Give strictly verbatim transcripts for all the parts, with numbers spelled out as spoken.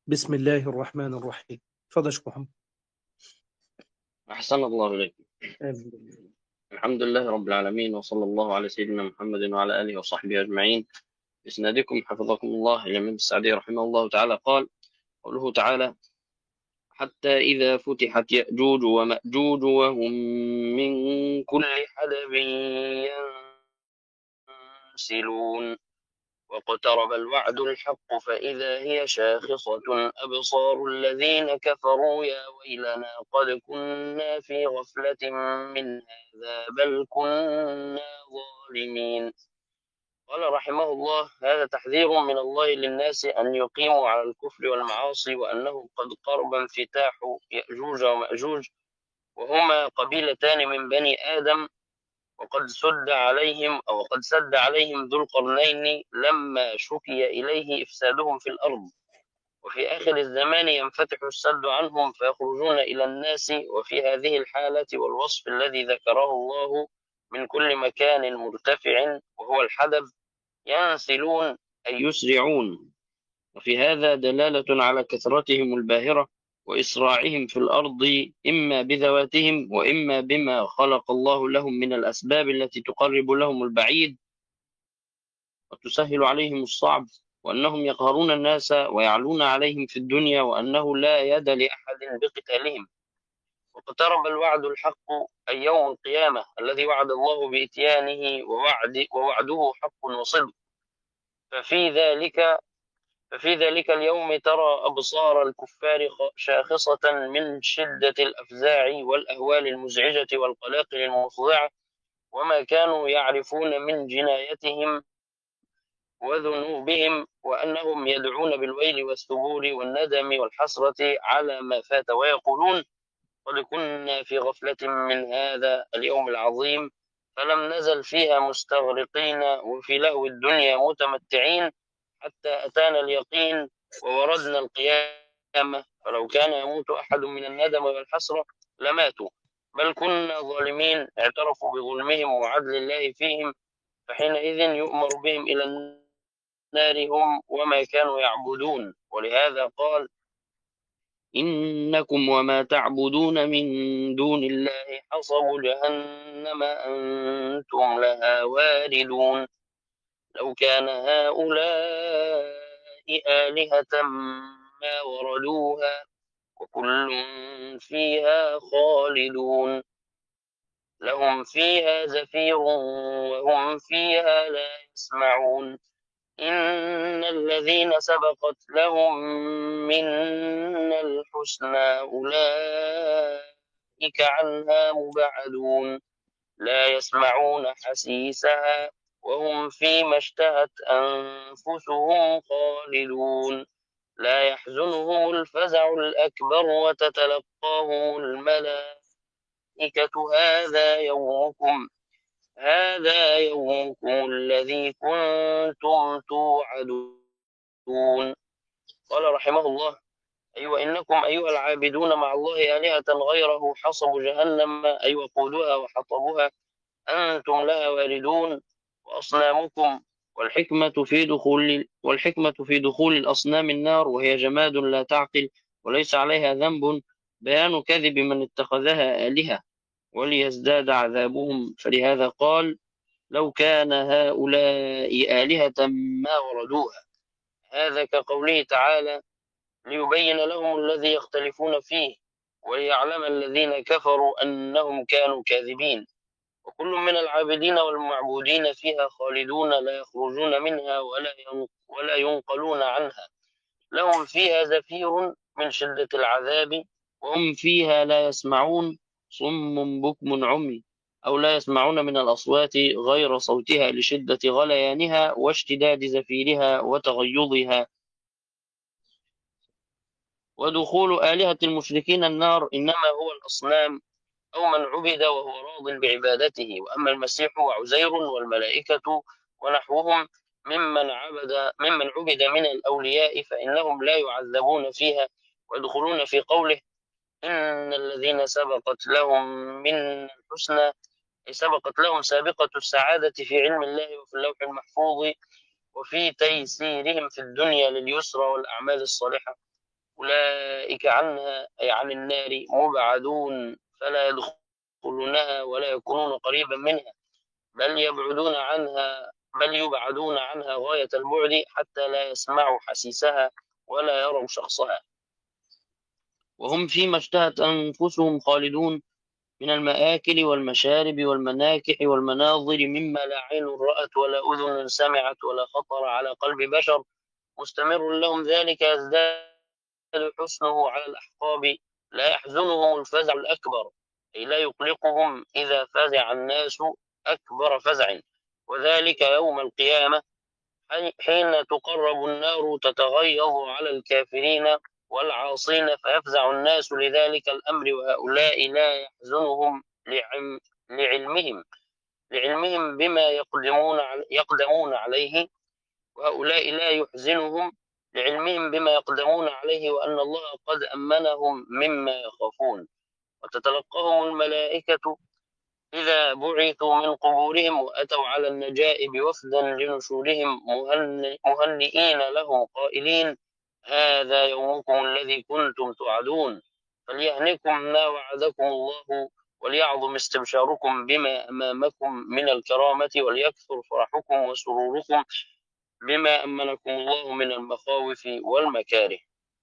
بسم الله الرحمن الرحيم. تفضل يا شيخ محمد. أحسن الله إليكم. آمين. الحمد لله رب العالمين، وصلى الله على سيدنا محمد وعلى آله وصحبه أجمعين. إسنادكم حفظكم الله إلى الإمام السعدي رحمه الله تعالى قال: قوله تعالى: حتى إذا فتحت يأجوج ومأجوج وهم من كل حدب ينسلون واقترب الوعد الحق فإذا هي شاخصة أبصار الذين كفروا يا ويلنا قد كنا في غفلة من هذا بل كنا ظالمين. قال رحمه الله: هذا تحذير من الله للناس أن يقيموا على الكفر والمعاصي، وأنه قد قرب انفتاح يأجوج ومأجوج، وهما قبيلتان من بني آدم، وقد سد عليهم أو قد سد عليهم ذو القرنين لما شكي إليه إفسادهم في الأرض، وفي آخر الزمان ينفتح السد عنهم فيخرجون إلى الناس، وفي هذه الحالة والوصف الذي ذكره الله من كل مكان مرتفع وهو الحدب ينسلون أي يسرعون، وفي هذا دلالة على كثرتهم الباهرة وإسراعهم في الأرض، إما بذواتهم وإما بما خلق الله لهم من الأسباب التي تقرب لهم البعيد وتسهل عليهم الصعب، وأنهم يقهرون الناس ويعلون عليهم في الدنيا، وأنه لا يد لأحد بقتالهم. واقترب الوعد الحق أي يوم القيامة الذي وعد الله بإتيانه، ووعد ووعده حق وصدق. ففي ذلك ففي ذلك اليوم ترى أبصار الكفار شاخصة من شدة الأفزاع والأهوال المزعجة والقلاقل المفضعة، وما كانوا يعرفون من جنايتهم وذنوبهم، وأنهم يدعون بالويل والثبور والندم والحسرة على ما فات، ويقولون: قد كنا في غفلة من هذا اليوم العظيم فلم نزل فيها مستغرقين وفي لهو الدنيا متمتعين حتى أتانا اليقين ووردنا القيامة، فلو كان يموت أحد من الندم والحسرة لماتوا، بل كنا ظالمين اعترفوا بظلمهم وعدل الله فيهم، فحينئذ يؤمر بهم إلى النار هم وما كانوا يعبدون. ولهذا قال: إنكم وما تعبدون من دون الله حصب جهنم أنتم لها واردون. لو كان هؤلاء آلهة ما وردوها وكل فيها خالدون لهم فيها زفير وهم فيها لا يسمعون. إن الذين سبقت لهم منا الحسنى أولئك عنها مبعدون لا يسمعون حسيسها وهم فيما اشتهت أنفسهم خالدون. لا يحزنهم الفزع الأكبر وتتلقاهم الملائكة: هذا يومكم هذا يومكم الذي كنتم توعدون. قال رحمه الله: أي أيوة وإنكم أيها العابدون مع الله آلهة غيره حصب جهنم أي أيوة وقودها وحطبها أنتم لها واردون وأصنامكم. والحكمة في دخول والحكمة في دخول الأصنام النار وهي جماد لا تعقل وليس عليها ذنب بيان كذب من اتخذها آلهة وليزداد عذابهم، فلهذا قال: لو كان هؤلاء آلهة ما وردوها. هذا كقوله تعالى: ليبين لهم الذي يختلفون فيه وليعلم الذين كفروا أنهم كانوا كاذبين. وكل من العابدين والمعبودين فيها خالدون لا يخرجون منها ولا ولا ينقلون عنها، لهم فيها زفير من شدة العذاب وهم فيها لا يسمعون، صم بكم عمي، أو لا يسمعون من الأصوات غير صوتها لشدة غليانها واشتداد زفيرها وتغيظها. ودخول آلهة المشركين النار إنما هو الأصنام أو من عبد وهو راض بعبادته، وأما المسيح وعزير والملائكة ونحوهم ممن عبد ممن عبد من الأولياء فإنهم لا يعذبون فيها، ويدخلون في قوله: إن الذين سبقت لهم من الحسنى سبقت لهم سابقة السعادة في علم الله وفي اللوح المحفوظ وفي تيسيرهم في الدنيا لليسرى والأعمال الصالحة. أولئك عنها أي عن النار مبعدون فلا يدخلونها ولا يكونون قريبا منها بل يبعدون عنها بل يبعدون عنها غاية البعد حتى لا يسمعوا حسيسها ولا يروا شخصها، وهم فيما اشتهت أنفسهم خالدون من المآكل والمشارب والمناكح والمناظر مما لا عين رأت ولا أذن سمعت ولا خطر على قلب بشر، مستمر لهم ذلك يزداد حسنه على الأحقاب، لا يحزنهم الفزع الأكبر أي لا يقلقهم إذا فزع الناس أكبر فزع، وذلك يوم القيامة حين تقرب النار تتغيظ على الكافرين والعاصين فيفزع الناس لذلك الأمر، وهؤلاء لا يحزنهم لعلم لعلمهم لعلمهم بما يقدمون يقدمون عليه وهؤلاء لا يحزنهم لعلمهم بما يقدمون عليه وأن الله قد أمنهم مما يخافون. وتتلقاهم الملائكة إذا بعثوا من قبورهم وأتوا على النجائب وفدا لنشورهم مهنئين لهم قائلين هذا يومكم الذي كنتم توعدون فليهنكم ما وعدكم الله وليعظم استبشاركم بما أمامكم من الكرامة وليكثر فرحكم وسروركم بما أمنكم الله من المخاوف والمكاره.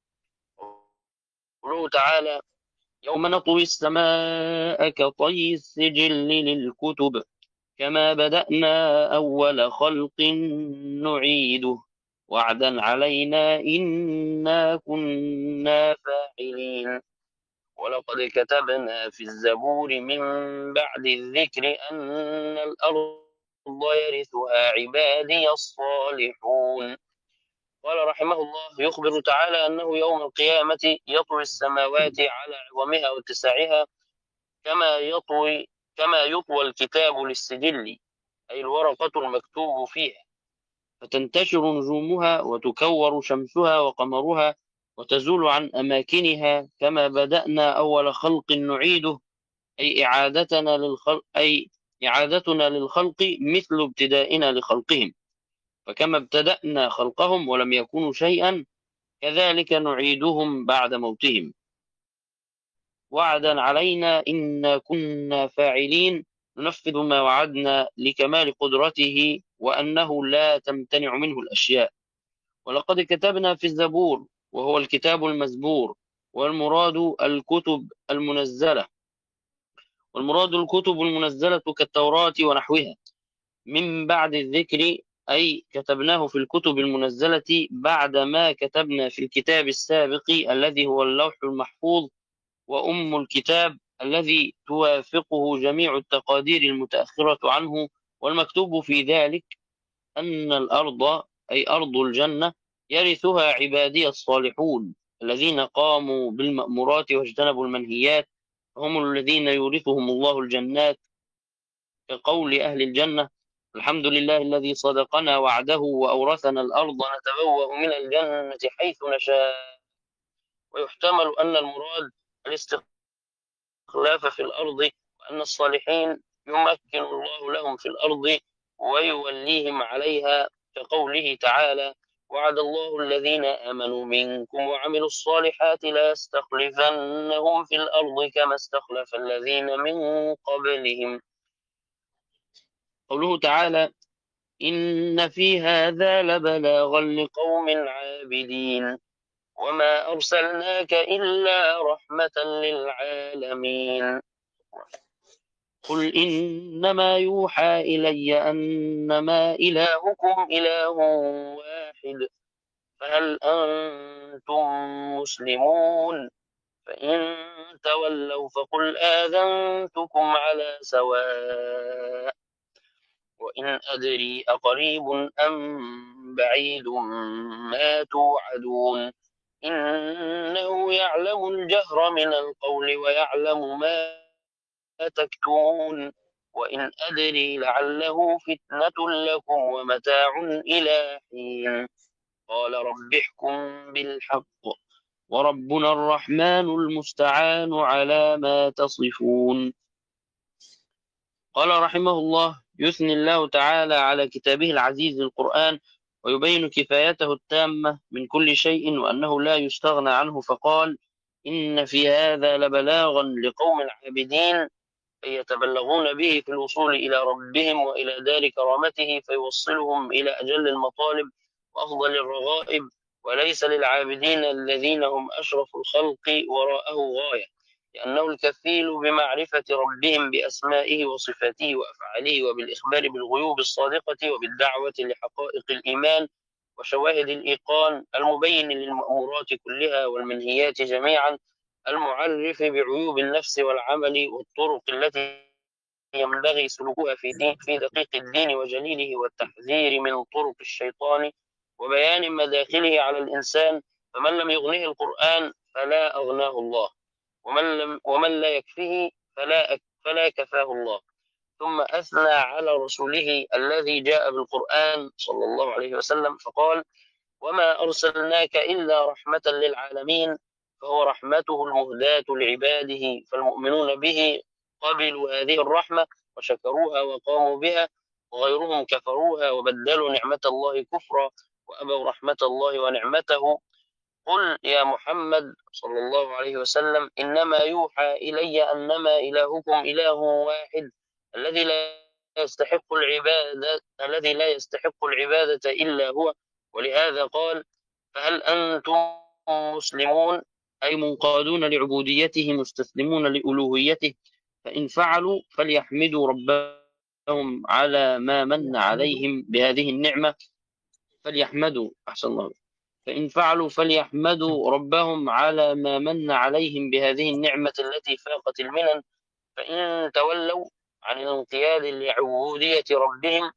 قوله تعالى يوم نطوي السماء كطي السجل للكتب كما بدأنا أول خلق نعيده وعدا علينا إنا كنا فاعلين. ولقد كتبنا في الزبور من بعد الذكر أن الأرض يرثها عبادي الصالحون. قال رحمه الله يخبر تعالى أنه يوم القيامة يطوي السماوات على عظمها واتساعها كما يطوي كما يطوى الكتاب للسجل أي الورقة المكتوب فيها، فتنتشر نجومها وتكور شمسها وقمرها وتزول عن أماكنها كما بدأنا أول خلق نعيده أي إعادتنا للخلق أي إعادتنا للخلق مثل ابتدائنا لخلقهم، فكما ابتدأنا خلقهم ولم يكونوا شيئا كذلك نعيدهم بعد موتهم وعدا علينا إنا كنا فاعلين ننفذ ما وعدنا لكمال قدرته وأنه لا تمتنع منه الأشياء. ولقد كتبنا في الزبور وهو الكتاب المزبور والمراد الكتب المنزلة والمراد الكتب المنزلة كالتوراة ونحوها من بعد الذكر أي كتبناه في الكتب المنزلة بعد ما كتبنا في الكتاب السابق الذي هو اللوح المحفوظ وأم الكتاب الذي توافقه جميع التقادير المتأخرة عنه، والمكتوب في ذلك أن الأرض أي أرض الجنة يرثها عبادي الصالحون الذين قاموا بالمأمورات واجتنبوا المنهيات، هم الذين يورثهم الله الجنات كقول أهل الجنة الحمد لله الذي صدقنا وعده وأورثنا الأرض نتبوأ من الجنة حيث نشاء. ويحتمل أن المراد الاستخلاف في الأرض وأن الصالحين يمكن الله لهم في الأرض ويوليهم عليها كقوله تعالى وعد الله الذين آمنوا منكم وعملوا الصالحات لا يستخلفنهم في الأرض كما استخلف الذين من قبلهم. قوله تعالى إن في هذا لبلاغا لقوم عابدين وما أرسلناك إلا رحمة للعالمين. قل إنما يوحى إلي أنما إلهكم إله واحد فهل أنتم مسلمون فإن تولوا فقل آذنتكم على سواء وإن أدري أقريب أم بعيد ما توعدون إنه يعلم الجهر من القول ويعلم ما تكتمون وإن أدري لعله فتنة لكم ومتاع إلى حين قال رب احكم بالحق وربنا الرحمن المستعان على ما تصفون. قال رحمه الله يثني الله تعالى على كتابه العزيز القرآن ويبين كفايته التامة من كل شيء وأنه لا يستغنى عنه، فقال: إن في هذا لبلاغا لقوم عابدين يتبلغون به في الوصول إلى ربهم وإلى دار كرامته، فيوصلهم إلى أجل المطالب وأفضل الرغائب، وليس للعابدين الذين هم أشرف الخلق وراءه غاية، لأنه الكفيل بمعرفة ربهم بأسمائه وصفاته وأفعاله، وبالإخبار بالغيوب الصادقة، وبالدعوة لحقائق الإيمان وشواهد الإيقان، المبين للمأمورات كلها والمنهيات جميعا، المعرف بعيوب النفس والعمل والطرق التي ينبغي سلوكها في, دين في دقيق الدين وجليله، والتحذير من طرق الشيطان وبيان مداخله على الإنسان. فمن لم يغنه القرآن فلا أغناه الله، ومن, لم ومن لا يكفيه فلا, فلا كفاه الله. ثم أثنى على رسوله الذي جاء بالقرآن صلى الله عليه وسلم فقال: وما أرسلناك إلا رحمة للعالمين، فهو رحمته المهداة لعباده، فالمؤمنون به قبلوا هذه الرحمة وشكروها وقاموا بها، وغيرهم كفروها وبدلوا نعمة الله كفرا وأبوا رحمة الله ونعمته. قل يا محمد صلى الله عليه وسلم: إنما يوحى إلي أنما إلهكم إله واحد، الذي لا يستحق العبادة الذي لا يستحق العبادة إلا هو. ولهذا قال: فهل أنتم مسلمون، أي منقادون لعبوديته مستسلمون لألوهيته؟ فإن فعلوا فليحمدوا ربهم على ما من عليهم بهذه النعمة فليحمدوا أحسن الله فإن فعلوا فليحمدوا ربهم على ما من عليهم بهذه النعمة التي فاقت المنن. فإن تولوا عن الانقياد لعبودية ربهم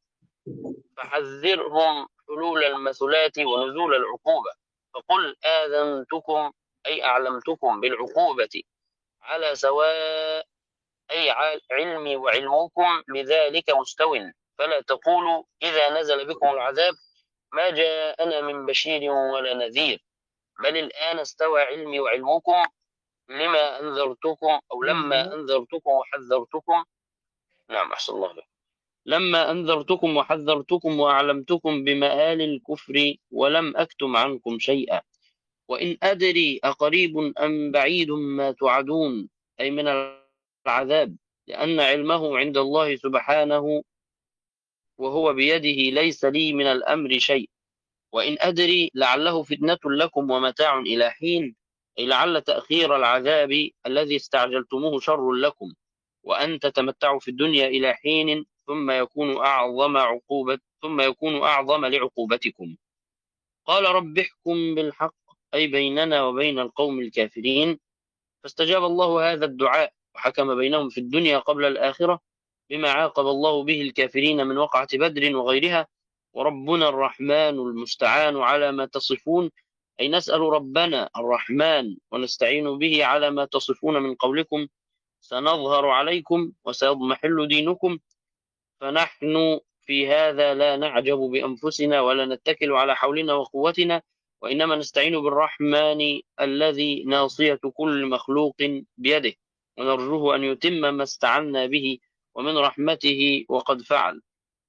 فحذرهم حلول المثلات ونزول العقوبة، فقل آذنتكم أي أعلمتكم بالعقوبة على سواء، أي علمي وعلمكم بذلك مستو، فلا تقولوا إذا نزل بكم العذاب ما جاءنا من بشير ولا نذير، بل الآن استوى علمي وعلمكم لما أنذرتكم أو لما أنذرتكم وحذرتكم. نعم أحسن الله بك. لما أنذرتكم وحذرتكم وأعلمتكم بمآل الكفر ولم أكتم عنكم شيئا، وإن أدري أقريب أم بعيد ما توعدون، أي من العذاب، لأن علمه عند الله سبحانه وهو بيده، ليس لي من الأمر شيء. وإن أدري لعله فتنة لكم ومتاع إلى حين، أي لعل تأخير العذاب الذي استعجلتموه شر لكم، وأن تتمتعوا في الدنيا إلى حين ثم يكون أعظم عقوبة ثم يكون أعظم لعقوبتكم. قال رب احكم بالحق، أي بيننا وبين القوم الكافرين. فاستجاب الله هذا الدعاء وحكم بينهم في الدنيا قبل الآخرة بما عاقب الله به الكافرين من وقعة بدر وغيرها. وربنا الرحمن المستعان على ما تصفون، أي نسأل ربنا الرحمن ونستعين به على ما تصفون من قولكم سنظهر عليكم وسيضمحل دينكم. فنحن في هذا لا نعجب بأنفسنا ولا نتكل على حولنا وقوتنا، وإنما نستعين بالرحمن الذي ناصية كل مخلوق بيده، ونرجوه أن يتم ما استعنا به ومن رحمته وقد فعل.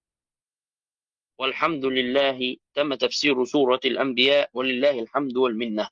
والحمد لله. تم تفسير سورة الأنبياء، ولله الحمد والمنة.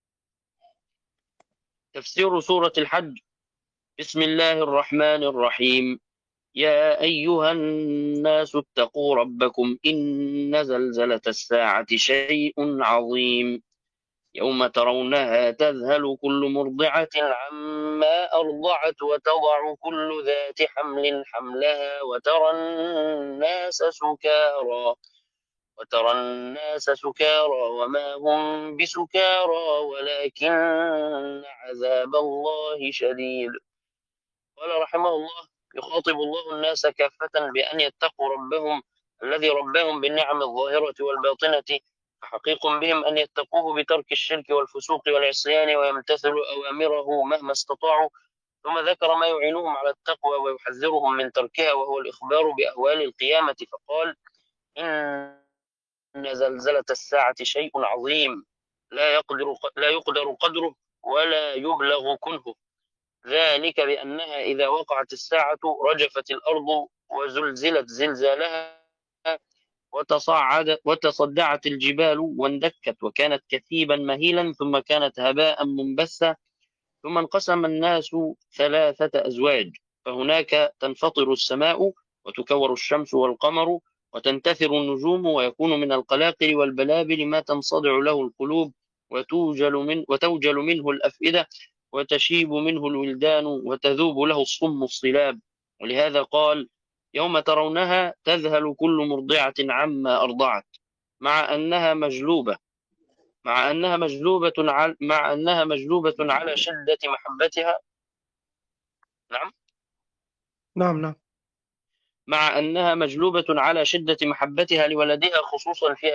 تفسير سورة الحج. بسم الله الرحمن الرحيم. يا أيها الناس اتقوا ربكم إن زلزلة الساعة شيء عظيم، يوم ترونها تذهل كل مرضعة عما أرضعت وتضع كل ذات حمل حملها وترى الناس سكارى وترى الناس سكارى وما هم بسكارى ولكن عذاب الله شديد. قال رحمه الله: يخاطب الله الناس كافة بأن يتقوا ربهم الذي ربهم بالنعم الظاهرة والباطنة، فحقيق بهم أن يتقوه بترك الشرك والفسوق والعصيان ويمتثلوا أوامره مهما استطاعوا. ثم ذكر ما يعينهم على التقوى ويحذرهم من تركها، وهو الإخبار بأهوال القيامة، فقال: إن زلزلة الساعة شيء عظيم لا يقدر لا يقدر قدره ولا يبلغ كنهه، ذلك بأنها إذا وقعت الساعة رجفت الأرض وزلزلت زلزالها وتصعد وتصدعت الجبال واندكت وكانت كثيبا مهيلا ثم كانت هباء منبثا ثم انقسم الناس ثلاثة أزواج فهناك تنفطر السماء وتكور الشمس والقمر وتنتثر النجوم ويكون من القلاقل والبلابل ما تنصدع له القلوب وتوجل, من وتوجل منه الأفئدة وتشيب منه الولدان وتذوب له الصم الصلاب. ولهذا قال يوم ترونها تذهل كل مرضعة عما أرضعت مع أنها مجلوبة مع أنها مجلوبة على مع أنها مجلوبة على شدة محبتها نعم نعم نعم مع أنها مجلوبة على شدة محبتها لولدها خصوصا في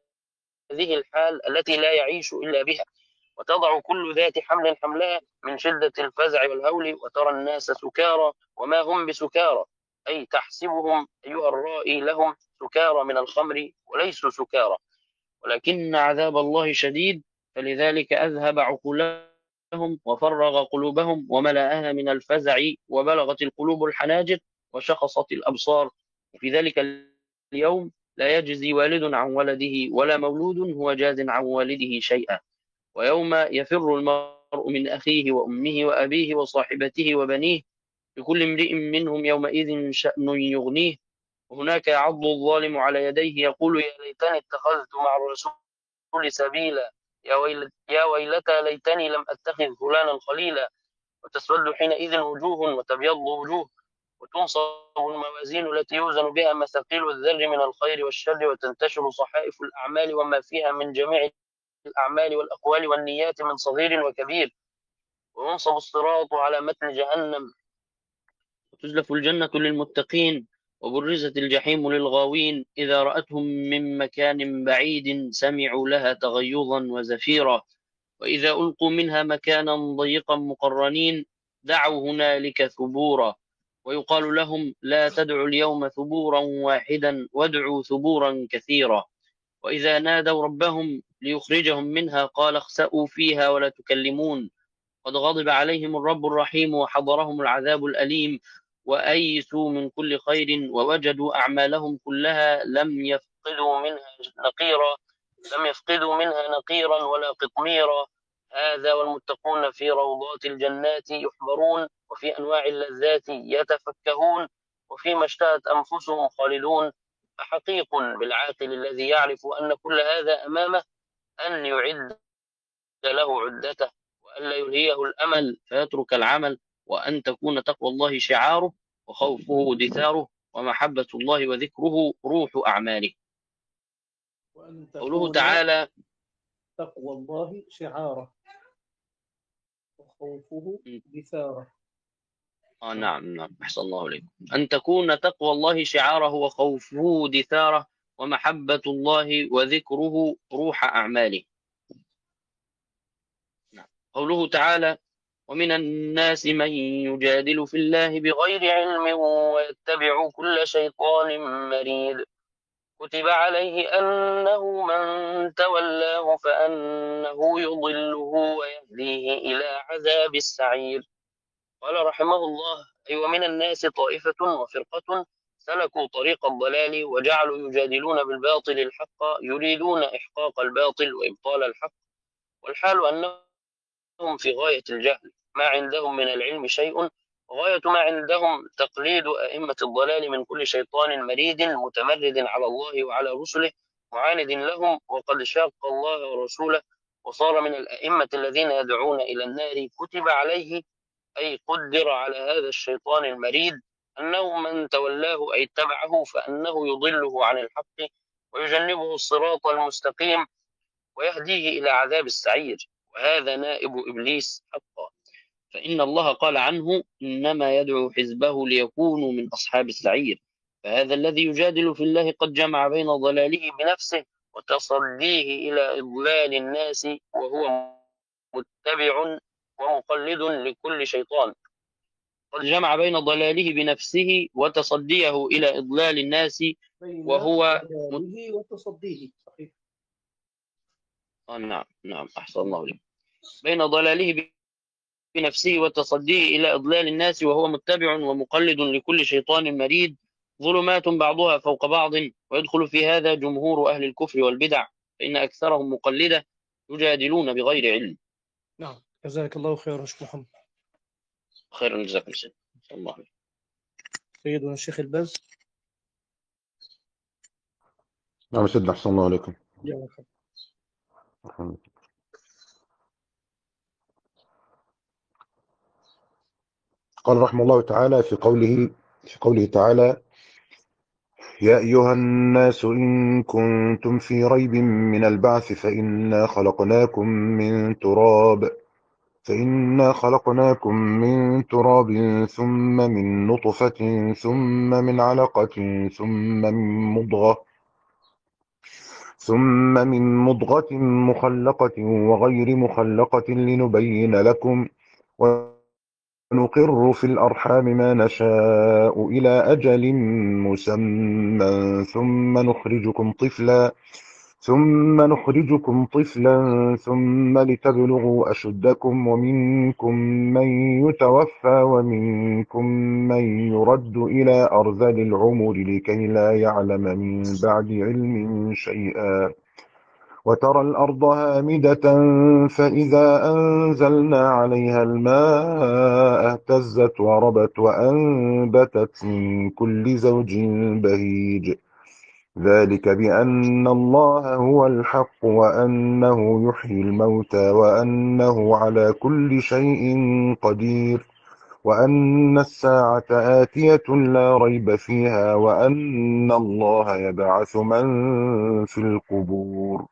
هذه الحال التي لا يعيش إلا بها. وتضع كل ذات حمل حملها من شدة الفزع والهول وترى الناس سكارى وما هم بسكارى، أي تحسبهم أيها الرائي لهم سكارى من الخمر وليسوا سكارى، ولكن عذاب الله شديد، فلذلك أذهب عقولهم وفرغ قلوبهم وملأها من الفزع وبلغت القلوب الحناجر وشخصت الأبصار. وفي ذلك اليوم لا يجزي والد عن ولده ولا مولود هو جاز عن والده شيئا. ويوم يفر المرء من أخيه وأمه وأبيه وصاحبته وبنيه لكل امرئ منهم يومئذ شأن يغنيه. وهناك يعض الظالم على يديه يقول يا ليتني اتخذت مع الرسول سبيلا يا, ويل يا ويلتى ليتني لم أتخذ فلانا خليلا. وتسود حينئذ وجوه وتبيض وجوه وتنصب الموازين التي يوزن بها مثاقيل الذر من الخير والشر وتنتشر صحائف الأعمال وما فيها من جميع الأعمال والأقوال والنيات من صغير وكبير. وينصب الصراط على متن جهنم وتزلف الجنة للمتقين وبرزت الجحيم للغاوين إذا رأتهم من مكان بعيد سمعوا لها تغيظا وزفيرا وإذا ألقوا منها مكانا ضيقا مقرنين دعوا هنالك ثبورا ويقال لهم لا تدعوا اليوم ثبورا واحدا وادعوا ثبورا كثيرا. وإذا نادوا ربهم ليخرجهم منها قال اخسأوا فيها ولا تكلمون قد غضب عليهم الرب الرحيم وحضرهم العذاب الأليم وأيسوا من كل خير ووجدوا أعمالهم كلها لم يفقدوا منها نقيرا لم يفقدوا منها نقيرا ولا قطميرا. هذا والمتقون في روضات الجنات يحبرون وفي أنواع اللذات يتفكهون وفيما اشتهت أنفسهم خالدون. فحقيق بالعاقل الذي يعرف أن كل هذا أمامه أن يعد له عدته وألا يلهيه الأمل فيترك العمل وأن تكون تقوى الله شعاره وخوفه دثاره ومحبة الله وذكره روح أعماله. قوله تعالى تقوى الله شعاره وخوفه دثاره. آه نعم نعم أحسن الله عليكم. أن تكون تقوى الله شعاره وخوفه دثاره ومحبة الله وذكره روح أعماله. نعم. قوله تعالى ومن الناس من يجادل في الله بغير علم ويتبع كل شيطان مريد كتب عليه أنه من تولاه فأنه يضله ويهديه إلى عذاب السعير. قال رحمه الله أي ومن الناس طائفة وفرقة سلكوا طريق الضلال وجعلوا يجادلون بالباطل الحق يريدون إحقاق الباطل وإبطال الحق والحال أنهم في غاية الجهل ما عندهم من العلم شيء وغاية ما عندهم تقليد أئمة الضلال من كل شيطان مريد متمرد على الله وعلى رسله معاند لهم وقد شاق الله ورسوله وصار من الأئمة الذين يدعون إلى النار. كتب عليه أي قدر على هذا الشيطان المريد أنه من تولاه أي اتبعه فأنه يضله عن الحق ويجنبه الصراط المستقيم ويهديه إلى عذاب السعير وهذا نائب إبليس حقا. فإن الله قال عنه إنما يدعو حزبه ليكونوا من أصحاب السعير. فهذا الذي يجادل في الله قد جمع بين ضلاله بنفسه وتصديه إلى إضلال الناس وهو متبع ومقلد لكل شيطان. قد جمع بين ضلاله بنفسه وتصديه إلى إضلال الناس وهو ضلاله وتصديه. صحيح. آه نعم نعم أحسن الله لك. بين ضلاله بنفسه وتصديه إلى إضلال الناس وهو متبع ومقلد لكل شيطان مريد ظلمات بعضها فوق بعض، ويدخل في هذا جمهور أهل الكفر والبدع، فإن أكثرهم مقلدة يجادلون بغير علم. نعم، جزاك الله خيرا شيخ محمد. خيرا جزاكم الله. سيدنا الشيخ الباز. نعم سيدنا، أحسن الله عليكم. يا مرحبا. قال رحمه الله تعالى في قوله في قوله تعالى: يا أيها الناس إن كنتم في ريب من البعث فإنا خلقناكم من تراب فإنا خلقناكم من تراب ثم من نطفة ثم من علقة ثم من مضغة ثم من مضغة مخلقة وغير مخلقة لنبين لكم، ونقر في الأرحام ما نشاء إلى أجل مسمى ثم نخرجكم طفلا ثم نخرجكم طفلا ثم لتبلغوا أشدكم، ومنكم من يتوفى ومنكم من يرد إلى أرذل العمر لكي لا يعلم من بعد علم شيئا، وترى الأرض هامدة فإذا أنزلنا عليها الماء اهتزت وربت وأنبتت من كل زوج بهيج، ذلك بأن الله هو الحق وأنه يحيي الموتى وأنه على كل شيء قدير، وأن الساعة آتية لا ريب فيها، وأن الله يبعث من في القبور.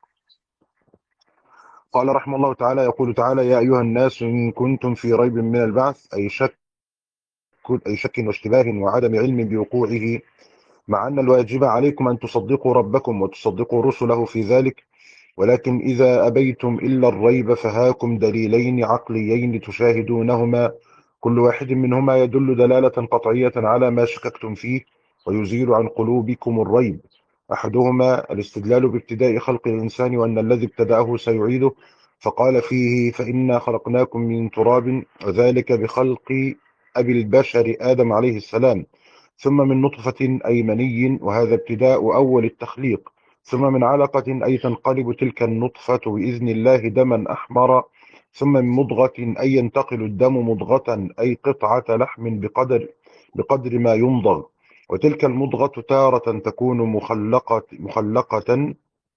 قال رحمه الله تعالى: يقول تعالى: يا أيها الناس إن كنتم في ريب من البعث، أي شك أي شك واشتباه وعدم علم بوقوعه، مع أن الواجب عليكم أن تصدقوا ربكم وتصدقوا رسله في ذلك، ولكن إذا أبيتم إلا الريب فهاكم دليلين عقليين تشاهدونهما، كل واحد منهما يدل دلالة قطعية على ما شككتم فيه ويزيل عن قلوبكم الريب. أحدهما الاستدلال بابتداء خلق الإنسان وأن الذي ابتدأه سيعيده، فقال فيه: فإنا خلقناكم من تراب، وذلك بخلق أبي البشر آدم عليه السلام، ثم من نطفة أي مني، وهذا ابتداء أول التخليق، ثم من علقة أي تنقلب تلك النطفة بإذن الله دما أحمر، ثم من مضغة أي ينتقل الدم مضغة أي قطعة لحم بقدر بقدر ما يمضغ، وتلك المضغة تارة تكون مخلقة مخلقة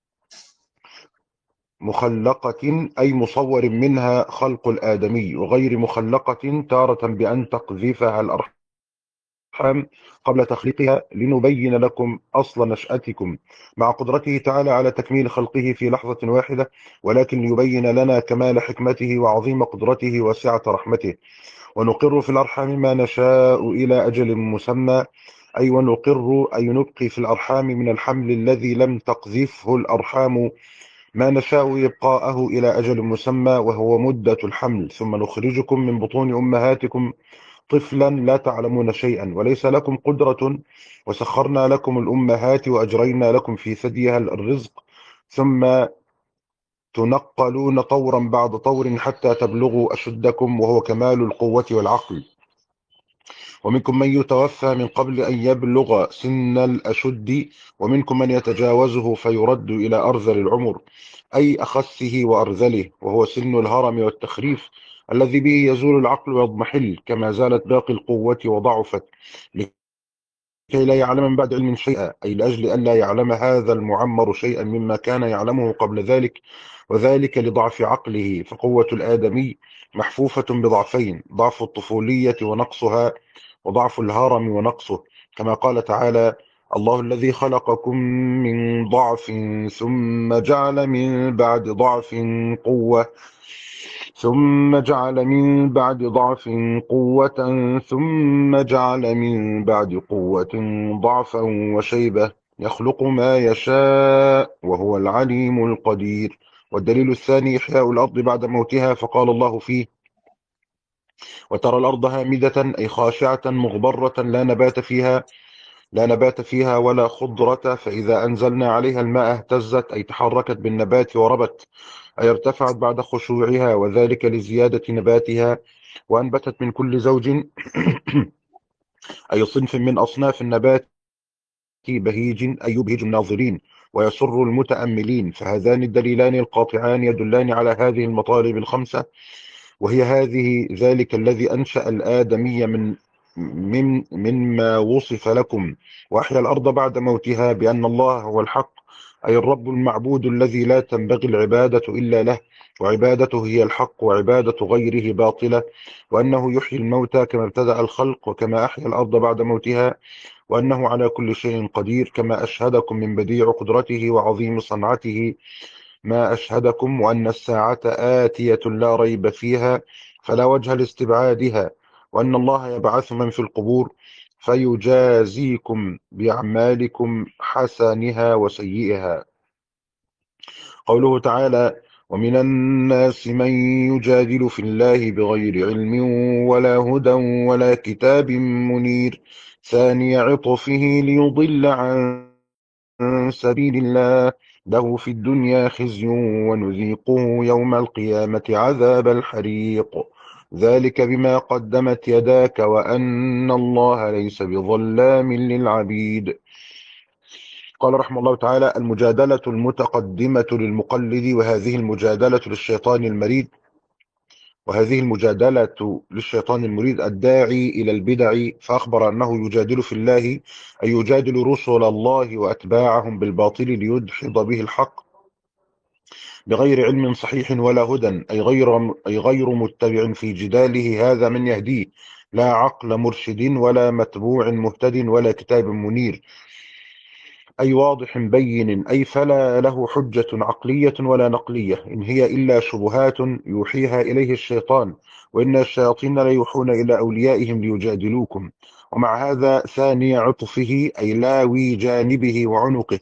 مخلقة أي مصور منها خلق الآدمي، وغير مخلقة تارة بأن تقذفها الأرحام قبل تخليقها لنبين لكم أصل نشأتكم، مع قدرته تعالى على تكميل خلقه في لحظة واحدة، ولكن ليبين لنا كمال حكمته وعظيم قدرته وسعة رحمته. ونقر في الأرحام ما نشاء إلى أجل مسمى، أي ونقر أي نبقي في الأرحام من الحمل الذي لم تقذفه الأرحام ما نشاء إبقاءه إلى أجل مسمى وهو مدة الحمل، ثم نخرجكم من بطون أمهاتكم طفلا لا تعلمون شيئا وليس لكم قدرة، وسخرنا لكم الأمهات وأجرينا لكم في ثديها الرزق، ثم تنقلون طورا بعد طور حتى تبلغوا أشدكم وهو كمال القوة والعقل، ومنكم من يتوفى من قبل أن يبلغ سن الأشد، ومنكم من يتجاوزه فيرد إلى أرذل العمر أي أخسه وأرذله، وهو سن الهرم والتخريف الذي به يزول العقل ويضمحل كما زالت باقي القوة وضعفت، لكي لا يعلم من بعد علم شيئا، أي لأجل أن لا يعلم هذا المعمر شيئا مما كان يعلمه قبل ذلك، وذلك لضعف عقله، فقوة الآدمي محفوفة بضعفين: ضعف الطفولية ونقصها، وضعف الهرم ونقصه، كما قال تعالى: الله الذي خلقكم من ضعف ثم جعل من بعد ضعف قوة ثم جعل من بعد ضعف قوة ثم جعل من بعد قوة ضعفا وشيبة يخلق ما يشاء وهو العليم القدير. والدليل الثاني إحياء الأرض بعد موتها، فقال الله فيه: وترى الأرض هامدة أي خاشعة مغبرة لا نبات فيها لا نبات فيها ولا خضرة، فإذا أنزلنا عليها الماء اهتزت أي تحركت بالنبات وربت أي ارتفعت بعد خشوعها، وذلك لزيادة نباتها، وأنبتت من كل زوج أي صنف من أصناف النبات بهيج أي يبهج الناظرين ويسر المتأملين. فهذان الدليلان القاطعان يدلان على هذه المطالب الخمسة، وهي هذه ذلك الذي أنشأ الآدمي من من مما وصف لكم، وأحيا الأرض بعد موتها، بأن الله هو الحق أي الرب المعبود الذي لا تنبغي العبادة إلا له، وعبادته هي الحق وعبادة غيره باطلة، وأنه يحيي الموتى كما ابتدأ الخلق وكما أحيا الأرض بعد موتها، وأنه على كل شيء قدير كما أشهدكم من بديع قدرته وعظيم صنعته ما أشهدكم، وأن الساعة آتية لا ريب فيها فلا وجه لاستبعادها، وأن الله يبعث من في القبور فيجازيكم بأعمالكم حسنها وسيئها. قوله تعالى: ومن الناس من يجادل في الله بغير علم ولا هدى ولا كتاب منير، ثاني عطفه ليضل عن سبيل الله، له في الدنيا خزي ونذيقه يوم القيامة عذاب الحريق، ذلك بما قدمت يداك وأن الله ليس بظلام للعبيد. قال رحمه الله تعالى: المجادلة المتقدمة للمقلد، وهذه المجادلة للشيطان المريد وهذه المجادلة للشيطان المريد الداعي إلى البدع، فأخبر أنه يجادل في الله أي يجادل رسل الله وأتباعهم بالباطل ليدحض به الحق بغير علم صحيح ولا هدى، أي غير أي غير متبع في جداله، هذا من يهديه، لا عقل مرشد ولا متبوع مهتد ولا كتاب منير، أي واضح بين، أي فلا له حجة عقلية ولا نقلية، إن هي إلا شبهات يوحيها إليه الشيطان، وإن الشياطين ليوحون إلى أوليائهم ليجادلوكم. ومع هذا ثاني عطفه أي لاوي جانبه وعنقه،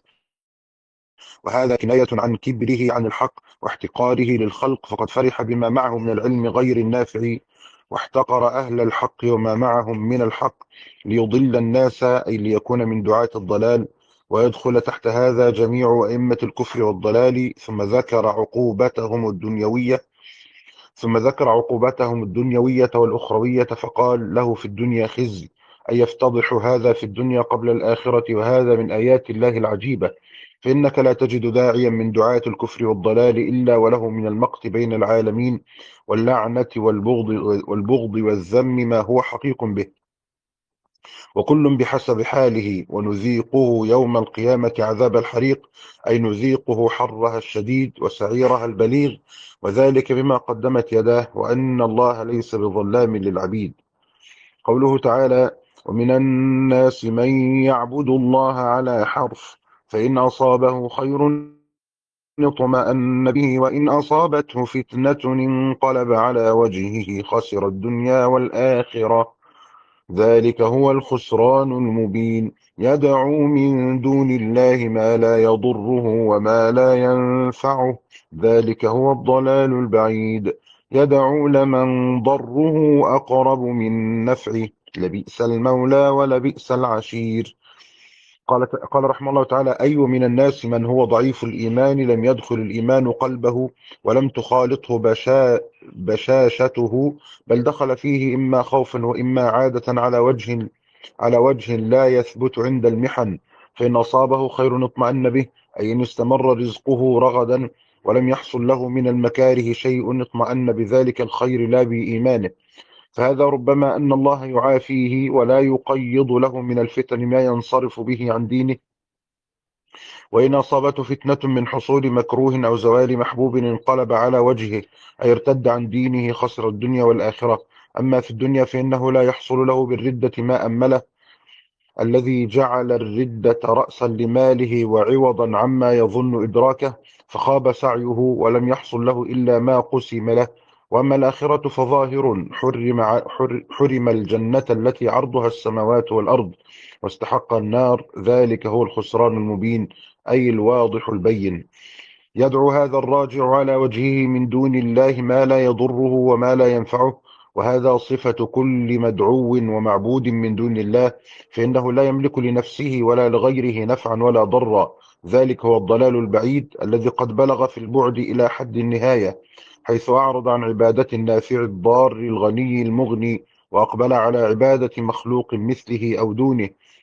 وهذا كناية عن كبره عن الحق واحتقاره للخلق، فقد فرح بما معه من العلم غير النافع، واحتقر أهل الحق وما معهم من الحق ليضل الناس، أي ليكون من دعاة الضلال، ويدخل تحت هذا جميع أئمة الكفر والضلال. ثم ذكر عقوبتهم الدنيوية ثم ذكر عقوبتهم الدنيوية والأخروية، فقال: له في الدنيا خزي، أي يفتضح هذا في الدنيا قبل الآخرة، وهذا من آيات الله العجيبة، فإنك لا تجد داعيا من دعاة الكفر والضلال إلا وله من المقت بين العالمين واللعنة والبغض, والبغض والذم ما هو حقيق به، وكل بحسب حاله. ونذيقه يوم القيامة عذاب الحريق، أي نذيقه حرها الشديد وسعيرها البليغ، وذلك بما قدمت يداه، وأن الله ليس بظلام للعبيد. قوله تعالى: ومن الناس من يعبد الله على حرف، فإن أصابه خير اطمأن به، وإن أصابته فتنة انقلب على وجهه خسر الدنيا والآخرة، ذلك هو الخسران المبين. يدعو من دون الله ما لا يضره وما لا ينفعه، ذلك هو الضلال البعيد. يدعو لمن ضره أقرب من نفعه، لبئس المولى ولبئس العشير. قال قال رحمه الله تعالى: أي من الناس من هو ضعيف الإيمان لم يدخل الإيمان قلبه ولم تخالطه بشا بشاشته، بل دخل فيه إما خوفا وإما عادة على وجه على وجه لا يثبت عند المحن، فإن أصابه خير اطمأن به، أي إن استمر رزقه رغدا ولم يحصل له من المكاره شيء اطمأن بذلك الخير لا بإيمانه، فهذا ربما أن الله يعافيه ولا يقيض له من الفتن ما ينصرف به عن دينه. وإن أصابته فتنة من حصول مكروه أو زوال محبوب انقلب على وجهه، أي ارتد عن دينه، خسر الدنيا والآخرة. أما في الدنيا فإنه لا يحصل له بالردة ما أمله، الذي جعل الردة رأسا لماله وعوضا عما يظن إدراكه، فخاب سعيه ولم يحصل له إلا ما قسم له. وأما الآخرة فظاهر، حرم, حرم الجنة التي عرضها السماوات والأرض واستحق النار، ذلك هو الخسران المبين، أي الواضح البين. يدعو هذا الراجع على وجهه من دون الله ما لا يضره وما لا ينفعه، وهذا صفة كل مدعو ومعبود من دون الله، فإنه لا يملك لنفسه ولا لغيره نفعا ولا ضرا، ذلك هو الضلال البعيد الذي قد بلغ في البعد إلى حد النهاية، حيث أعرض عن عبادة النافع الضار الغني المغني، وأقبل على عبادة مخلوق مثله أو دونه،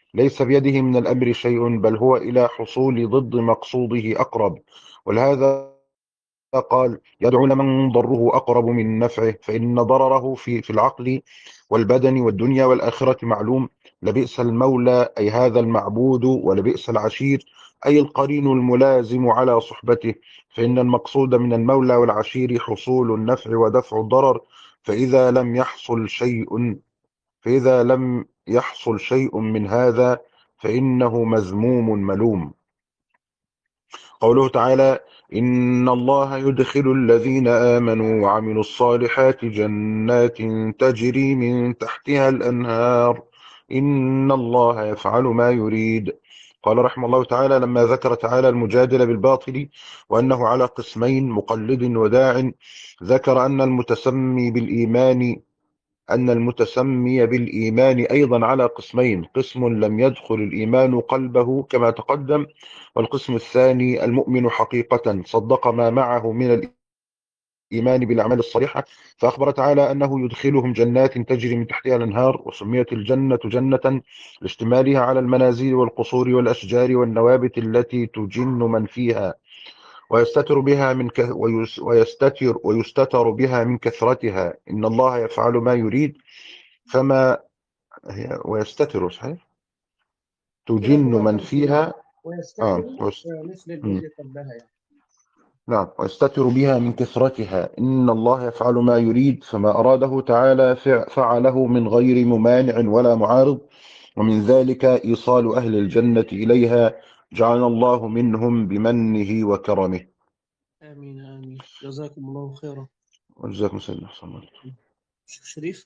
ليس بيده من الأمر شيء، بل هو إلى حصول ضد مقصوده أقرب. ولهذا قال: يدعون من ضره أقرب من نفعه، فإن ضرره في في العقل والبدن والدنيا والآخرة معلوم. لبئس المولى أي هذا المعبود، ولبئس العشير أي القرين الملازم على صحبته. فإن المقصود من المولى والعشير حصول النفع ودفع الضرر، فإذا لم يحصل شيء فإذا لم يحصل شيء من هذا فإنه مذموم ملوم. قوله تعالى: إن الله يدخل الذين آمنوا وعملوا الصالحات جنات تجري من تحتها الأنهار إن الله يفعل ما يريد. قال رحمه الله تعالى لما ذكر تعالى المجادل بالباطل وأنه على قسمين مقلد وداع، ذكر أن المتسمي بالإيمان أن المتسمي بالإيمان أيضا على قسمين: قسم لم يدخل الإيمان قلبه كما تقدم، والقسم الثاني المؤمن حقيقة صدق ما معه من الإيمان بالأعمال الصالحة. فأخبر تعالى أنه يدخلهم جنات تجري من تحتها الأنهار، وسميت الجنة جنة لاشتمالها على المنازل والقصور والأشجار والنوابت التي تجن من فيها، ويستتر بها من ك... ويس... ويستتر ويستتر بها من كثرتها. إن الله يفعل ما يريد. فما هي ويستتر صحيح تجن من فيها. ويستتر آه. ويست... مثل مم. الذي قبلها يعني. نعم، ويستتر بها من كثرتها. إن الله يفعل ما يريد، فما أراده تعالى فع- فعله من غير ممانع ولا معارض، ومن ذلك إيصال أهل الجنة إليها، جعلنا الله منهم بمنه وكرمه. آمين آمين، جزاكم الله خيرا. وجزاكم سيدنا أحسن الله. شيخ شريف.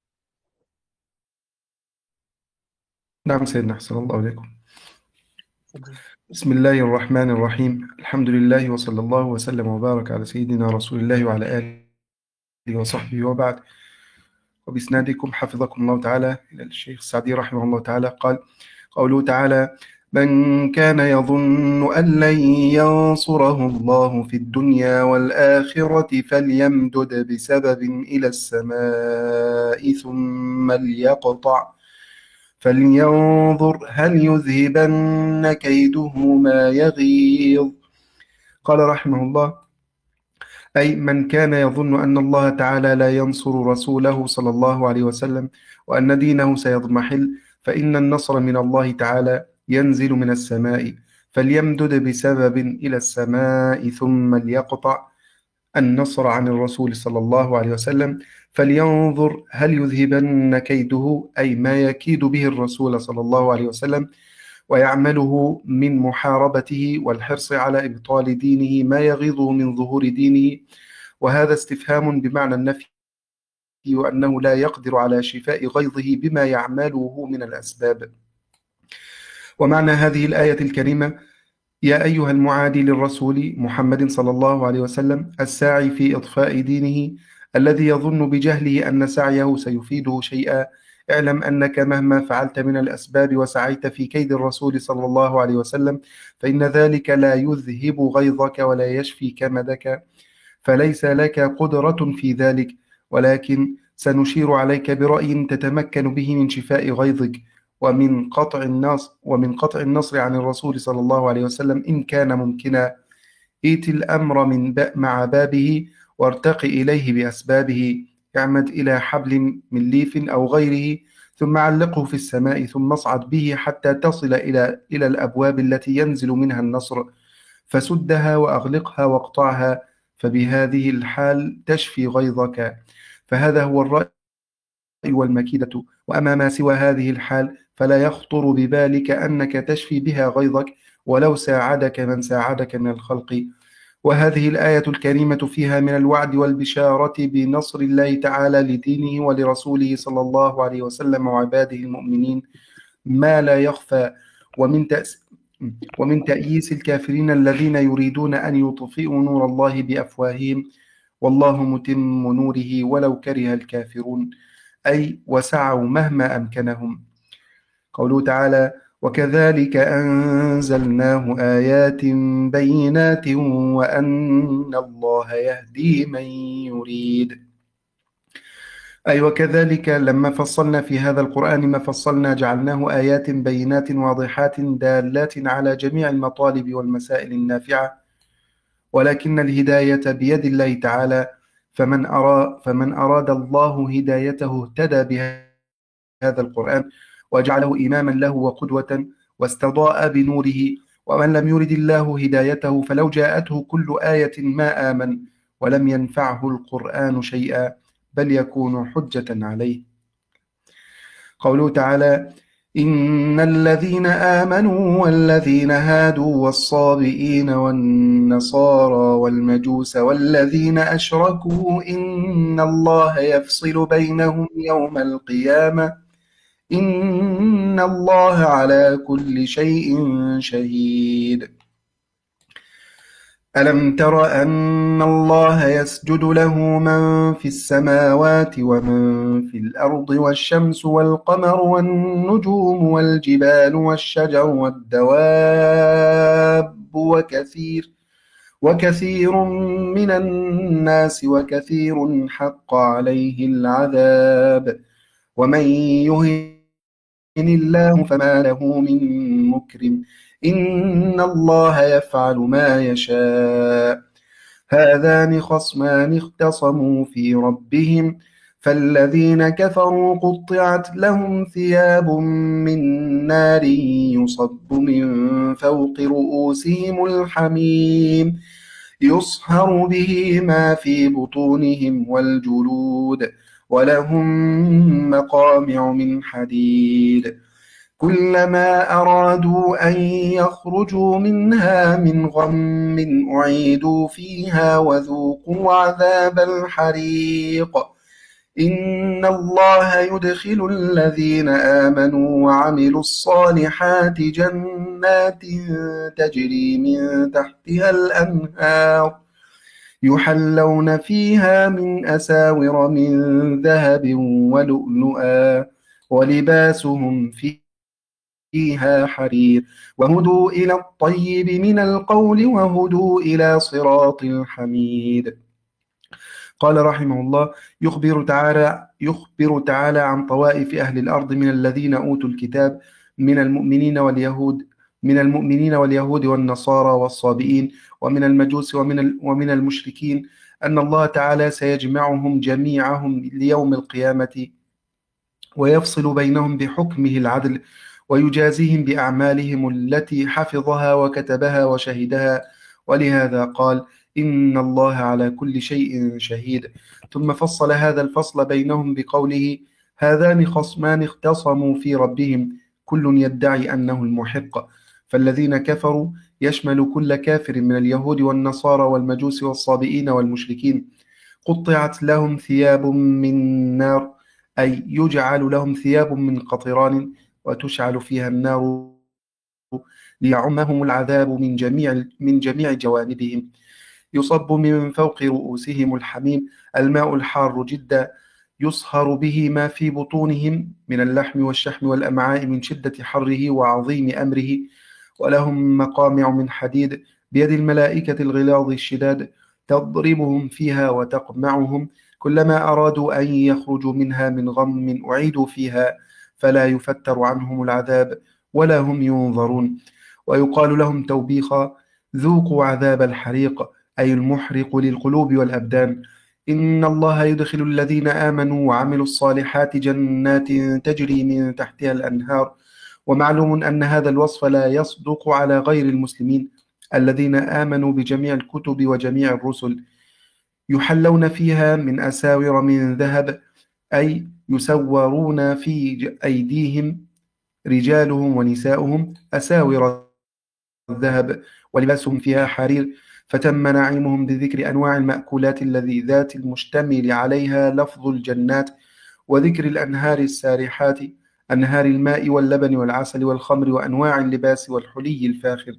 نعم سيدنا، أحسن الله إليكم. تفضل. بسم الله الرحمن الرحيم. الحمد لله وصلى الله وسلم وبارك على سيدنا رسول الله وعلى آله وصحبه وبعد. وبإسنادكم حفظكم الله تعالى إلى الشيخ السعدي رحمه الله تعالى قال: قوله تعالى: من كان يظن أن لن ينصره الله في الدنيا والآخرة فليمدد بسبب إلى السماء ثم ليقطع فلينظر هل يذهبن كيده ما يغيظ. قال رحمه الله: أي من كان يظن أن الله تعالى لا ينصر رسوله صلى الله عليه وسلم وأن دينه سيضمحل، فإن النصر من الله تعالى ينزل من السماء، فليمدد بسبب إلى السماء ثم ليقطع النصر عن الرسول صلى الله عليه وسلم، فلينظر هل يذهبن كيده أي ما يكيد به الرسول صلى الله عليه وسلم ويعمله من محاربته والحرص على إبطال دينه ما يغيظه من ظهور دينه. وهذا استفهام بمعنى النفي، وأنه لا يقدر على شفاء غيظه بما يعمله من الأسباب. ومعنى هذه الآية الكريمة: يا أيها المعادي للرسول محمد صلى الله عليه وسلم الساعي في إطفاء دينه الذي يظن بجهله أن سعيه سيفيده شيئا، اعلم أنك مهما فعلت من الأسباب وسعيت في كيد الرسول صلى الله عليه وسلم فإن ذلك لا يذهب غيظك ولا يشفي كمدك، فليس لك قدرة في ذلك، ولكن سنشير عليك برأي تتمكن به من شفاء غيظك ومن قطع النصر ومن قطع النصر عن الرسول صلى الله عليه وسلم إن كان ممكنا. ائت الأمر من مع بابه وارتقي إليه بأسبابه، اعمد إلى حبل من ليف أو غيره ثم علقه في السماء، ثم اصعد به حتى تصل إلى إلى الأبواب التي ينزل منها النصر، فسدها وأغلقها واقطعها، فبهذه الحال تشفي غيظك. فهذا هو الرأي والمكيدة. وأما ما سوى هذه الحال فلا يخطر ببالك أنك تشفي بها غيظك ولو ساعدك من ساعدك من الخلق. وهذه الآية الكريمة فيها من الوعد والبشارة بنصر الله تعالى لدينه ولرسوله صلى الله عليه وسلم وعباده المؤمنين ما لا يخفى، ومن تأس ومن تأييس الكافرين الذين يريدون أن يطفئوا نور الله بأفواههم، والله متم نوره ولو كره الكافرون، أي وسعوا مهما أمكنهم. قوله تعالى: وكذلك أنزلناه آيات بينات وأن الله يهدي من يريد. أي وكذلك لما فصلنا في هذا القرآن ما فصلنا جعلناه آيات بينات واضحات دالات على جميع المطالب والمسائل النافعة، ولكن الهداية بيد الله تعالى، فمن أراد, فمن أراد الله هدايته اهتدى بهذا القرآن وجعله إماما له وقدوة واستضاء بنوره، ومن لم يرد الله هدايته فلو جاءته كل آية ما آمن ولم ينفعه القرآن شيئا بل يكون حجة عليه. قوله تعالى: إن الذين آمنوا والذين هادوا والصابئين والنصارى والمجوس والذين أشركوا إن الله يفصل بينهم يوم القيامة إن الله على كل شيء شهيد. ألم تر أن الله يسجد له من في السماوات ومن في الأرض والشمس والقمر والنجوم والجبال والشجر والدواب وكثير وكثير من الناس وكثير حق عليه العذاب ومن يهن الله فما له من مكرم إن الله يفعل ما يشاء. هذان خصمان اختصموا في ربهم فالذين كفروا قطعت لهم ثياب من نار يصب من فوق رؤوسهم الحميم يصهر به ما في بطونهم والجلود ولهم مقامع من حديد كلما أرادوا أن يخرجوا منها من غم أعيدوا فيها وذوقوا عذاب الحريق إن الله يدخل الذين آمنوا وعملوا الصالحات جنات تجري من تحتها الأنهار يحلون فيها من أساور من ذهب ولؤلؤا ولباسهم فيها حرير وهدوا إلى الطيب من القول وهدوا إلى صراط الحميد. قال رحمه الله: يخبر تعالى, يخبر تعالى عن طوائف أهل الأرض من الذين أوتوا الكتاب من المؤمنين واليهود من المؤمنين واليهود والنصارى والصابئين ومن المجوس ومن ومن المشركين أن الله تعالى سيجمعهم جميعهم ليوم القيامة ويفصل بينهم بحكمه العدل ويجازيهم بأعمالهم التي حفظها وكتبها وشهدها، ولهذا قال: إن الله على كل شيء شهيد. ثم فصل هذا الفصل بينهم بقوله: هذان خصمان اختصموا في ربهم كل يدعي أنه المحق. فالذين كفروا يشمل كل كافر من اليهود والنصارى والمجوس والصابئين والمشركين قطعت لهم ثياب من نار، أي يجعل لهم ثياب من قطران وتشعل فيها النار ليعمهم العذاب من جميع من جميع جوانبهم يصب من فوق رؤوسهم الحميم الماء الحار جدا يصهر به ما في بطونهم من اللحم والشحم والأمعاء من شدة حره وعظيم أمره ولهم مقامع من حديد بيد الملائكة الغلاظ الشداد تضربهم فيها وتقمعهم كلما أرادوا أن يخرجوا منها من غم أعيدوا فيها فلا يفتر عنهم العذاب ولا هم ينظرون. ويقال لهم توبيخا: ذوقوا عذاب الحريق، أي المحرق للقلوب والأبدان. إن الله يدخل الذين آمنوا وعملوا الصالحات جنات تجري من تحتها الأنهار. ومعلوم أن هذا الوصف لا يصدق على غير المسلمين الذين آمنوا بجميع الكتب وجميع الرسل. يحلون فيها من أساور من ذهب، أي يسورون في أيديهم رجالهم ونساؤهم أساور الذهب ولباسهم فيها حرير. فتم نعيمهم بذكر أنواع المأكولات اللذيذات المشتمل عليها لفظ الجنات وذكر الأنهار السارحات أنهار الماء واللبن والعسل والخمر وأنواع اللباس والحلي الفاخر،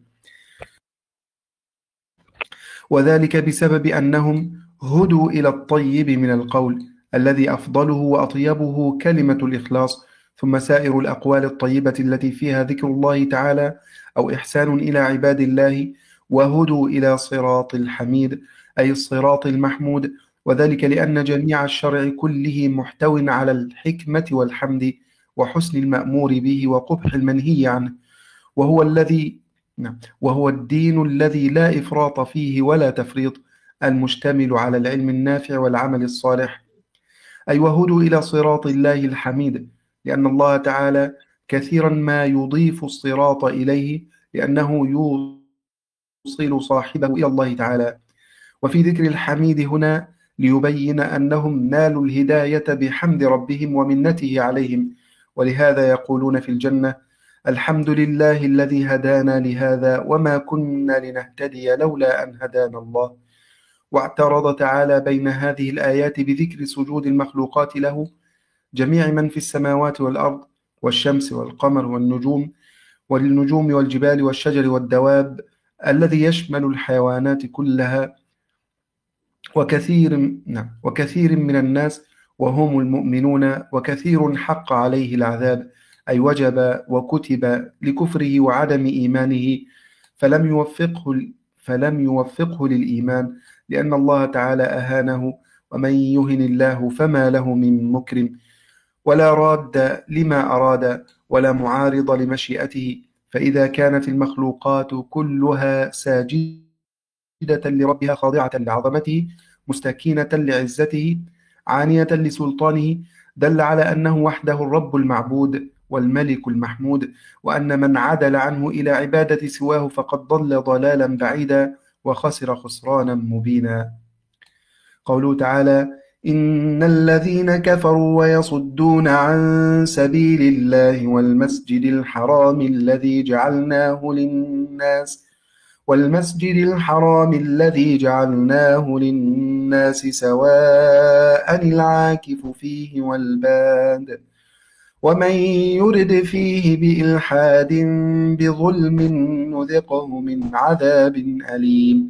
وذلك بسبب أنهم هدوا إلى الطيب من القول الذي أفضله وأطيبه كلمة الإخلاص، ثم سائر الأقوال الطيبة التي فيها ذكر الله تعالى أو إحسان إلى عباد الله، وهدوا إلى صراط الحميد أي الصراط المحمود، وذلك لأن جميع الشرع كله محتو على الحكمة والحمد وحسن المأمور به وقبح المنهي عنه، وهو الذي نعم وهو الدين الذي لا إفراط فيه ولا تفريط، المشتمل على العلم النافع والعمل الصالح. أي وهدوا إلى صراط الله الحميد، لأن الله تعالى كثيرا ما يضيف الصراط إليه لأنه يوصل صاحبه إلى الله تعالى. وفي ذكر الحميد هنا ليبين أنهم نالوا الهداية بحمد ربهم ومنته عليهم، ولهذا يقولون في الجنة: الحمد لله الذي هدانا لهذا وما كنا لنهتدي لولا أن هدانا الله. واعترض تعالى بين هذه الآيات بذكر سجود المخلوقات له، جميع من في السماوات والأرض والشمس والقمر والنجوم والنجوم والجبال والشجر والدواب، الذي يشمل الحيوانات كلها، وكثير نعم وكثير من الناس وهم المؤمنون، وكثير حق عليه العذاب، أي وجب وكتب لكفره وعدم إيمانه، فلم يوفقه فلم يوفقه للإيمان، لأن الله تعالى أهانه، ومن يهن الله فما له من مكرم، ولا راد لما أراد ولا معارض لمشيئته. فإذا كانت المخلوقات كلها ساجدة لربها خاضعة لعظمته مستكينة لعزته عانية لسلطانه، دل على أنه وحده الرب المعبود والملك المحمود، وأن من عدل عنه إلى عبادة سواه فقد ضل ضلالا بعيدا وخسر خسرانا مبينا. قوله تعالى: إن الذين كفروا ويصدون عن سبيل الله والمسجد الحرام الذي جعلناه للناس والمسجد الحرام الذي جعلناه للناس سواء العاكف فيه والباد ومن يرد فيه بإلحاد بظلم نذقه من عذاب أليم.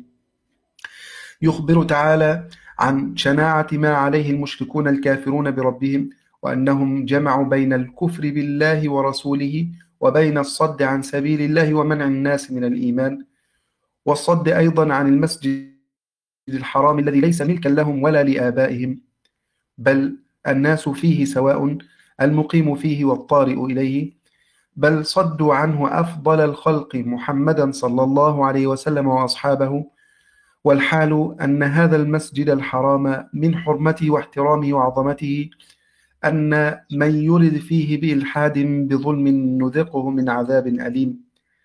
يخبر تعالى عن شناعة ما عليه المشركون الكافرون بربهم، وأنهم جمعوا بين الكفر بالله ورسوله وبين الصد عن سبيل الله ومنع الناس من الإيمان، والصد أيضا عن المسجد الحرام الذي ليس ملكا لهم ولا لآبائهم، بل الناس فيه سواء، المقيم فيه والطارئ إليه، بل صدوا عنه أفضل الخلق محمدا صلى الله عليه وسلم وأصحابه. والحال أن هذا المسجد الحرام من حرمته واحترامه وعظمته أن من يرد فيه بإلحاد بظلم نذقه من عذاب أليم.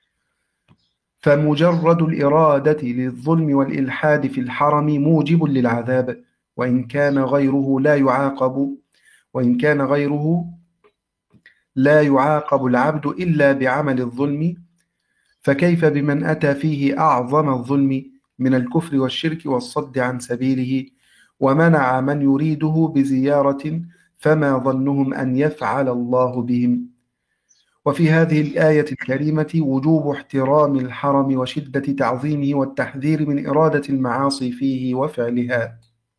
فمجرد الإرادة للظلم والإلحاد في الحرم موجب للعذاب، وإن كان غيره لا يعاقب وإن كان غيره لا يعاقب العبد إلا بعمل الظلم، فكيف بمن أتى فيه أعظم الظلم من الكفر والشرك والصد عن سبيله، ومنع من يريده بزيارة، فما ظنهم أن يفعل الله بهم. وفي هذه الآية الكريمة وجوب احترام الحرم وشدة تعظيمه والتحذير من إرادة المعاصي فيه وفعلها.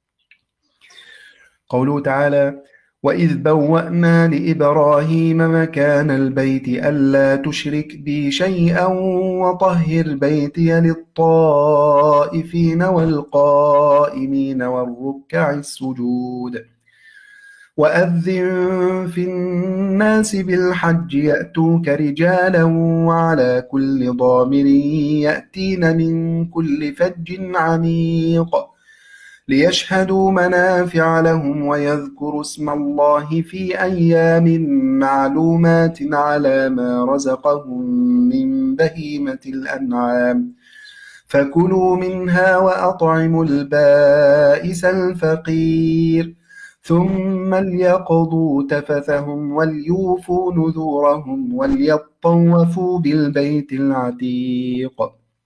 قوله تعالى: وإذ بوأنا لإبراهيم مكان البيت ألا تشرك بي شيئا وطهر بيتي للطائفين والقائمين والركع السجود وأذن في الناس بالحج يأتوك رجالا وعلى كل ضامر يأتين من كل فج عميق ليشهدوا منافع لهم ويذكروا اسم الله في أيام معلومات على ما رزقهم من بهيمة الأنعام فكلوا منها وأطعموا البائس الفقير ثم ليقضوا تفثهم وليوفوا نذورهم وليطوفوا بالبيت العتيق.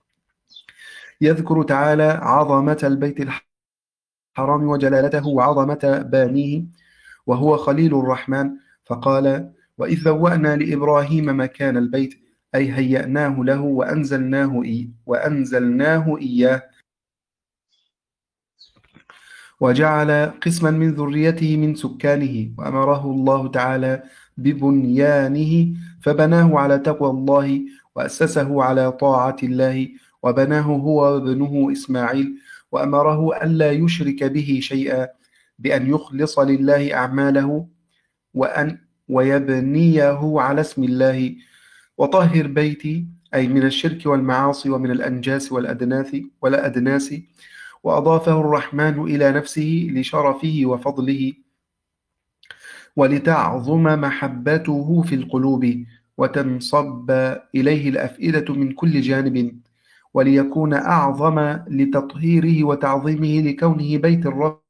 يذكر تعالى عظمة البيت الحرام وجلالته وعظمة بانيه، وهو خليل الرحمن، فقال: وإذ بوأنا لإبراهيم مكان البيت، أي هيأناه له وأنزلناه, إيه وأنزلناه إياه، وجعل قسما من ذريته من سكانه، وأمره الله تعالى ببنيانه فبناه على تقوى الله وأسسه على طاعة الله، وبناه هو وابنه إسماعيل، وأمره ألا يشرك به شيئا، بأن يخلص لله أعماله وأن ويبنيه على اسم الله. وطهر بيتي أي من الشرك والمعاصي ومن الأنجاس والأدناث والأدناس. وأضافه الرحمن إلى نفسه لشرفه وفضله، ولتعظم محبته في القلوب، وتنصب إليه الأفئدة من كل جانب، وليكون أعظم لتطهيره وتعظيمه لكونه بيت الرب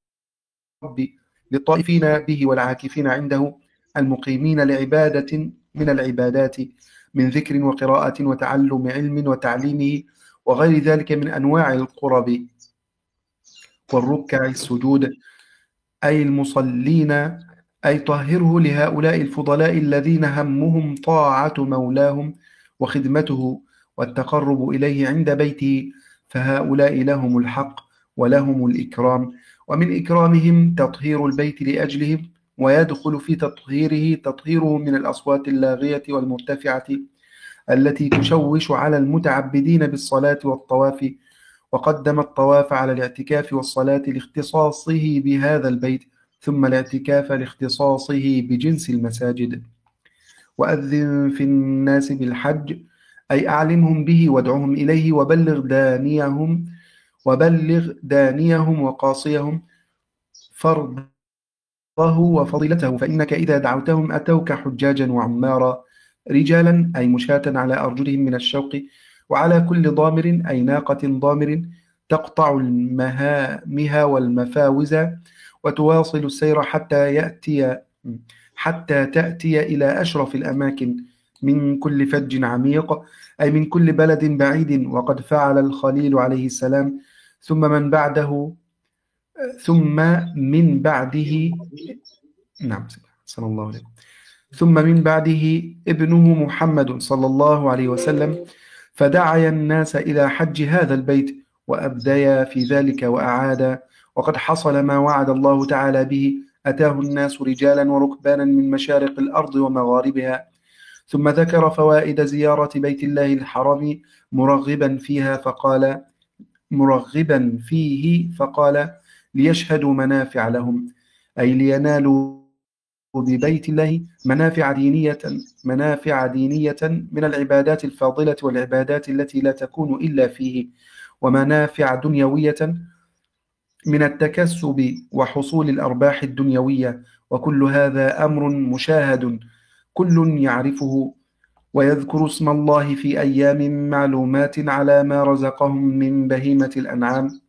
للطائفين به والعاكفين عنده، المقيمين لعبادة من العبادات، من ذكر وقراءة وتعلم علم وتعليمه وغير ذلك من أنواع القرب. والركع السجود أي المصلين، أي طهره لهؤلاء الفضلاء الذين همهم طاعة مولاهم وخدمته والتقرب إليه عند بيته، فهؤلاء لهم الحق ولهم الإكرام، ومن إكرامهم تطهير البيت لأجلهم، ويدخل في تطهيره تطهيره من الأصوات اللاغية والمرتفعة التي تشوش على المتعبدين بالصلاة والطواف. وقدم الطواف على الاعتكاف والصلاة لاختصاصه بهذا البيت، ثم الاعتكاف لاختصاصه بجنس المساجد. وأذن في الناس بالحج أي أعلمهم به وادعهم إليه، وبلغ دانيهم وبلغ دانيهم وقاصيهم فرضه وفضيلته، فإنك إذا دعوتهم أتوك حجاجا وعمارا، رجالا أي مشاة على أرجلهم من الشوق، وعلى كل ضامر أي ناقة ضامر تقطع المهامها والمفاوز، وتواصل السير حتى يأتي حتى تأتي إلى أشرف الأماكن من كل فج عميق، أي من كل بلد بعيد. وقد فعل الخليل عليه السلام، ثم من بعده ثم من بعده نعم صلى الله عليه وسلم ثم من بعده ابنه محمد صلى الله عليه وسلم، فدعا الناس إلى حج هذا البيت وأبديا في ذلك وأعادا، وقد حصل ما وعد الله تعالى به، أتاه الناس رجالا وركبانا من مشارق الأرض ومغاربها. ثم ذكر فوائد زيارة بيت الله الحرام مرغبا فيها فقال مرغبا فيه فقال ليشهدوا منافع لهم، أي لينالوا ببيت الله منافع دينية منافع دينية من العبادات الفاضلة والعبادات التي لا تكون إلا فيه، ومنافع دنيوية من التكسب وحصول الأرباح الدنيوية. وكل هذا أمر مشاهد كل يعرفه، ويذكر اسم الله في أيام معلومات على ما رزقهم من بهيمة الأنعام.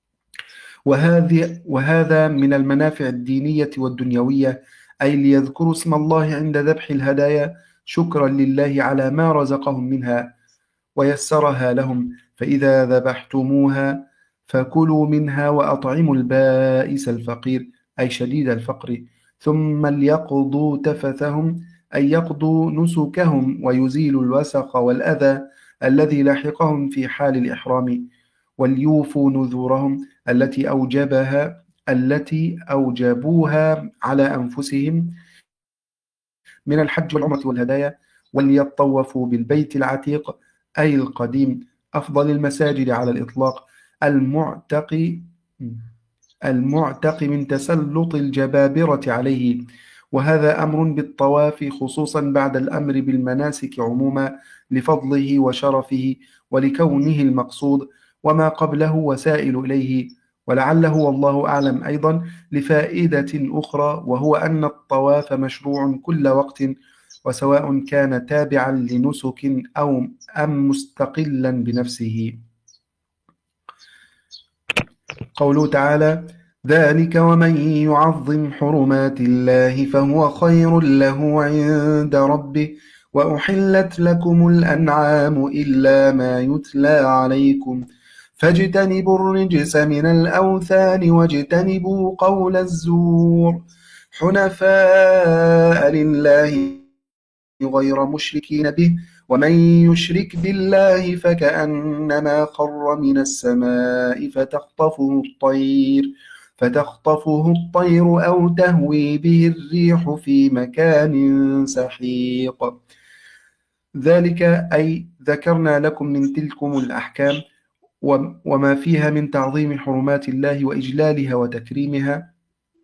وهذه وهذا من المنافع الدينية والدنيوية، أي ليذكروا اسم الله عند ذبح الهدايا شكرا لله على ما رزقهم منها ويسرها لهم. فإذا ذبحتموها فكلوا منها وأطعموا البائس الفقير، أي شديد الفقر. ثم ليقضوا تفثهم، أي يقضوا نسكهم ويزيلوا الوسخ والأذى الذي لاحقهم في حال الإحرام، وليوفوا نذورهم التي أوجبها التي أوجبوها على أنفسهم من الحج والعمرة والهدايا، وليطوفوا بالبيت العتيق أي القديم، أفضل المساجد على الإطلاق، المعتق المعتق من تسلط الجبابرة عليه. وهذا أمر بالطواف خصوصا بعد الأمر بالمناسك عموما، لفضله وشرفه ولكونه المقصود، وما قبله وسائل إليه. ولعله والله أعلم أيضا لفائدة أخرى، وهو أن الطواف مشروع كل وقت، وسواء كان تابعا لنسك أو أم مستقلا بنفسه. قوله تعالى: ذلك ومن يعظم حرمات الله فهو خير له عند ربه وأحلت لكم الأنعام إلا ما يتلى عليكم فاجتنبوا الرجس من الأوثان واجتنبوا قول الزور حنفاء لله غير مشركين به ومن يشرك بالله فكأنما خر من السماء فتخطفه الطير فتخطفه الطير أو تهوي به الريح في مكان سحيق. ذلك أي ذكرنا لكم من تلكم الأحكام وما فيها من تعظيم حرمات الله وإجلالها وتكريمها،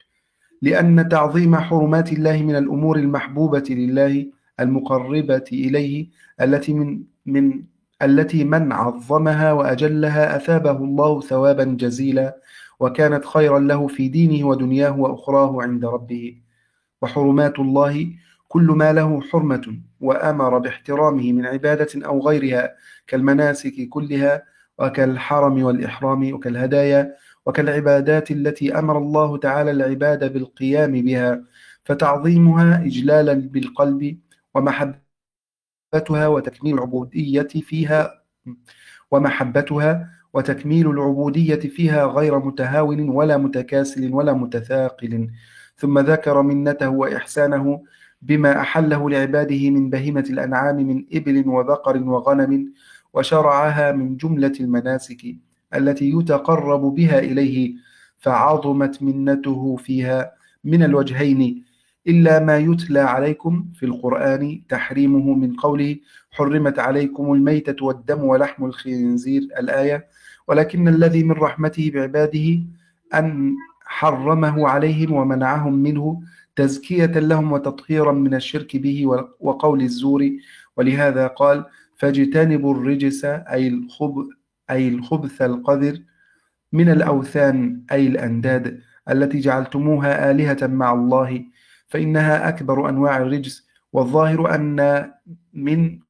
لأن تعظيم حرمات الله من الأمور المحبوبة لله المقربة إليه، التي من من التي من عظمها وأجلها أثابه الله ثوابا جزيلا، وكانت خيرا له في دينه ودنياه وأخراه عند ربه. وحرمات الله كل ما له حرمة وأمر باحترامه من عبادة أو غيرها، كالمناسك كلها، وكالحرم والإحرام، وكالهدايا، وكالعبادات التي أمر الله تعالى العباد بالقيام بها، فتعظيمها إجلالا بالقلب ومحبتها وتكميل العبودية فيها ومحبتها وتكميل العبودية فيها غير متهاون ولا متكاسل ولا متثاقل. ثم ذكر منته وإحسانه بما أحله لعباده من بهيمة الأنعام من إبل وبقر وغنم، وشرعها من جملة المناسك التي يتقرب بها إليه، فعظمت منته فيها من الوجهين، إلا ما يتلى عليكم في القرآن تحريمه من قوله حرمت عليكم الميتة والدم ولحم الخنزير الآية، ولكن الذي من رحمته بعباده أن حرمه عليهم ومنعهم منه تزكية لهم وتطهيرا من الشرك به وقول الزور. ولهذا قال فاجتنبوا الرجس أي الخب أي الخبث القذر من الأوثان أي الأنداد التي جعلتموها آلهة مع الله، فإنها أكبر أنواع الرجس. والظاهر أن من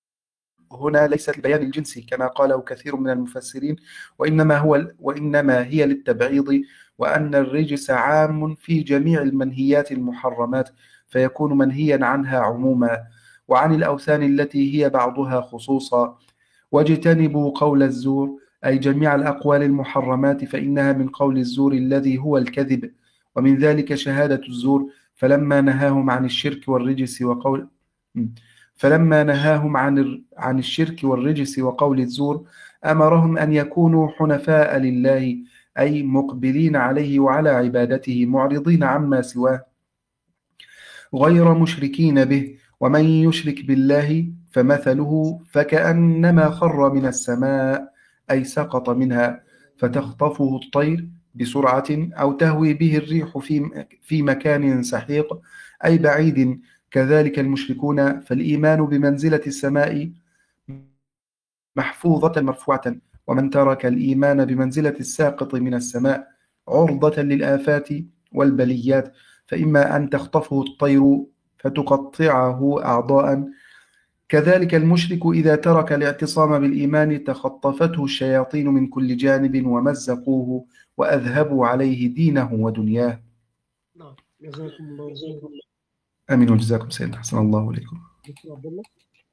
هنا ليست لبيان الجنس كما قاله كثير من المفسرين، وإنما هو وإنما هي للتبعيض، وأن الرجس عام في جميع المنهيات المحرمات، فيكون منهيا عنها عموما، وعن الأوثان التي هي بعضها خصوصا. واجتنبوا قول الزور أي جميع الأقوال المحرمات، فإنها من قول الزور الذي هو الكذب، ومن ذلك شهادة الزور. فلما نهاهم عن الشرك والرجس وقول فلما نهاهم عن عن الشرك والرجس وقول الزور أمرهم أن يكونوا حنفاء لله، أي مقبلين عليه وعلى عبادته، معرضين عما سواه غير مشركين به. ومن يشرك بالله فمثله فكأنما خر من السماء أي سقط منها، فتخطفه الطير بسرعة أو تهوي به الريح في في مكان سحيق أي بعيد. كذلك المشركون، فالإيمان بمنزلة السماء محفوظة مرفوعة، ومن ترك الإيمان بمنزلة الساقط من السماء عرضة للآفات والبليات، فإما أن تخطفه الطير فتقطعه أعضاء. كذلك المشرك إذا ترك الاعتصام بالإيمان تخطفته الشياطين من كل جانب ومزقوه وأذهبوا عليه دينه ودنياه. نعم، جزاكم الله خيرا. آمين وجزاكم سيدنا، حسن الله عليكم. دكتور عبد الله.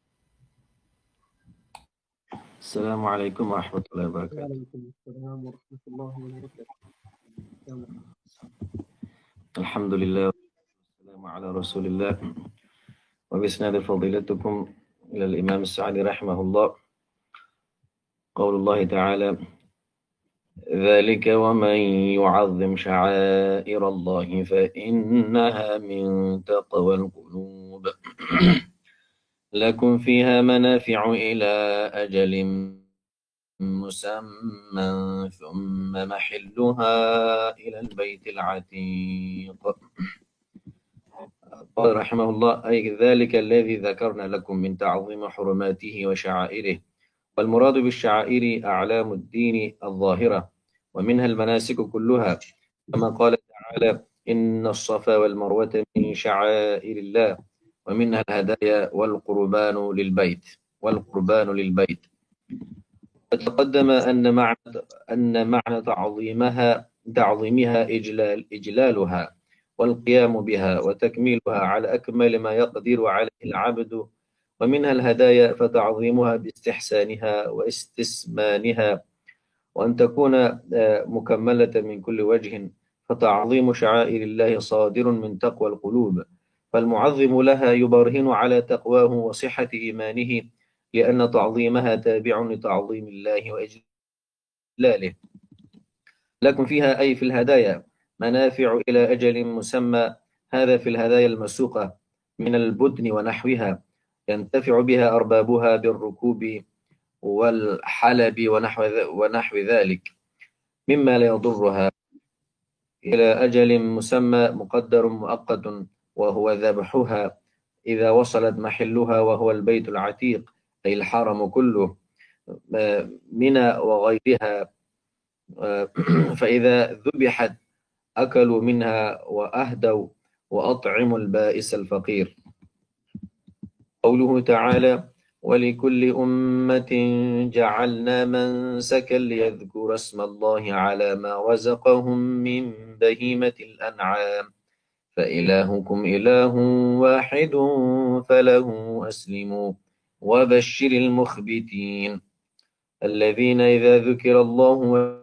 السلام عليكم ورحمة الله وبركاته. وعليكم السلام ورحمة الله وبركاته. يلا. الحمد لله والسلام على رسول الله. وبإسناد فضيلتكم إلى الإمام السعدي رحمه الله. قول الله تعالى ذلك ومن يعظم شعائر الله فإنها من تقوى القلوب لكم فيها منافع إلى أجل مسمى ثم محلها إلى البيت العتيق. قال رحمه الله أي ذلك الذي ذكرنا لكم من تعظيم حرماته وشعائره. والمراد بالشعائر أعلام الدين الظاهرة، ومنها المناسك كلها، كما قال تعالى إن الصفا والمروة من شعائر الله، ومنها الهدايا والقربان للبيت والقربان للبيت. فتقدم أن معنى أن معنى تعظيمها تعظيمها إجلال إجلالها والقيام بها وتكميلها على أكمل ما يقدر عليه العبد. ومنها الهدايا فتعظيمها باستحسانها واستسمانها، وأن تكون مكملة من كل وجه. فتعظيم شعائر الله صادر من تقوى القلوب، فالمعظم لها يبرهن على تقواه وصحة إيمانه، لأن تعظيمها تابع لتعظيم الله وإجلاله. لكم فيها أي في الهدايا منافع إلى أجل مسمى، هذا في الهدايا المسوقة من البدن ونحوها، ينتفع بها أربابها بالركوب والحلب ونحو ونحو ذلك مما لا يضرها إلى أجل مسمى مقدر مؤقت، وهو ذبحها إذا وصلت محلها وهو البيت العتيق أي الحرم كله، منى وغيرها. فإذا ذبحت أكلوا منها وأهدوا وأطعموا البائس الفقير. قوله تعالى: ولكل أمة جعلنا منسكا ليذكروا اسم الله على ما رزقهم من بهيمة الأنعام فإلهكم إله واحد فله أسلموا وبشر المخبتين الذين إذا ذكر الله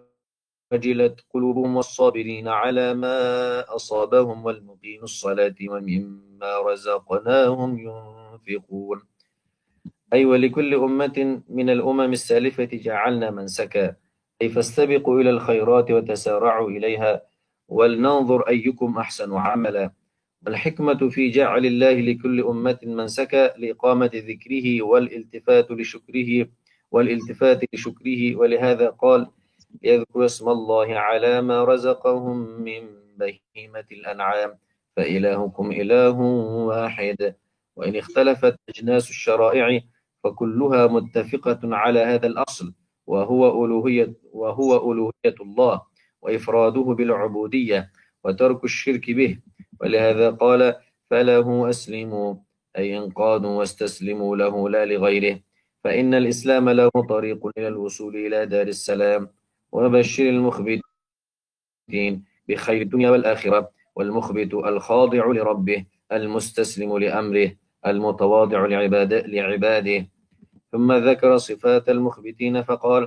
وجلت قلوبهم والصابرين على ما أصابهم والمقيم الصلاة ومما رزقناهم ينفقون. أي ولكل أمة من الأمم السالفة جعلنا منسكا، أي فاستبقوا إلى الخيرات وتسارعوا إليها ولننظر أيكم أحسن عملا. والحكمة في جعل الله لكل أمة منسكا لإقامة ذكره والالتفات لشكره والالتفات لشكره ولهذا قال: يذكر اسم الله على ما رزقهم من بهيمة الأنعام فإلهكم إله واحد. وإن اختلفت أجناس الشرائع فكلها متفقة على هذا الأصل، وهو ألوهية وهو ألوهية الله وإفراده بالعبودية وترك الشرك به. ولهذا قال: فله أسلموا، أي انقادوا واستسلموا له لا لغيره، فإن الإسلام له طريق إلى الوصول إلى دار السلام. وبشر المخبتين بخير الدنيا والآخرة. والمخبت الخاضع لربه المستسلم لأمره المتواضع لعباده, لعباده. ثم ذكر صفات المخبتين فقال: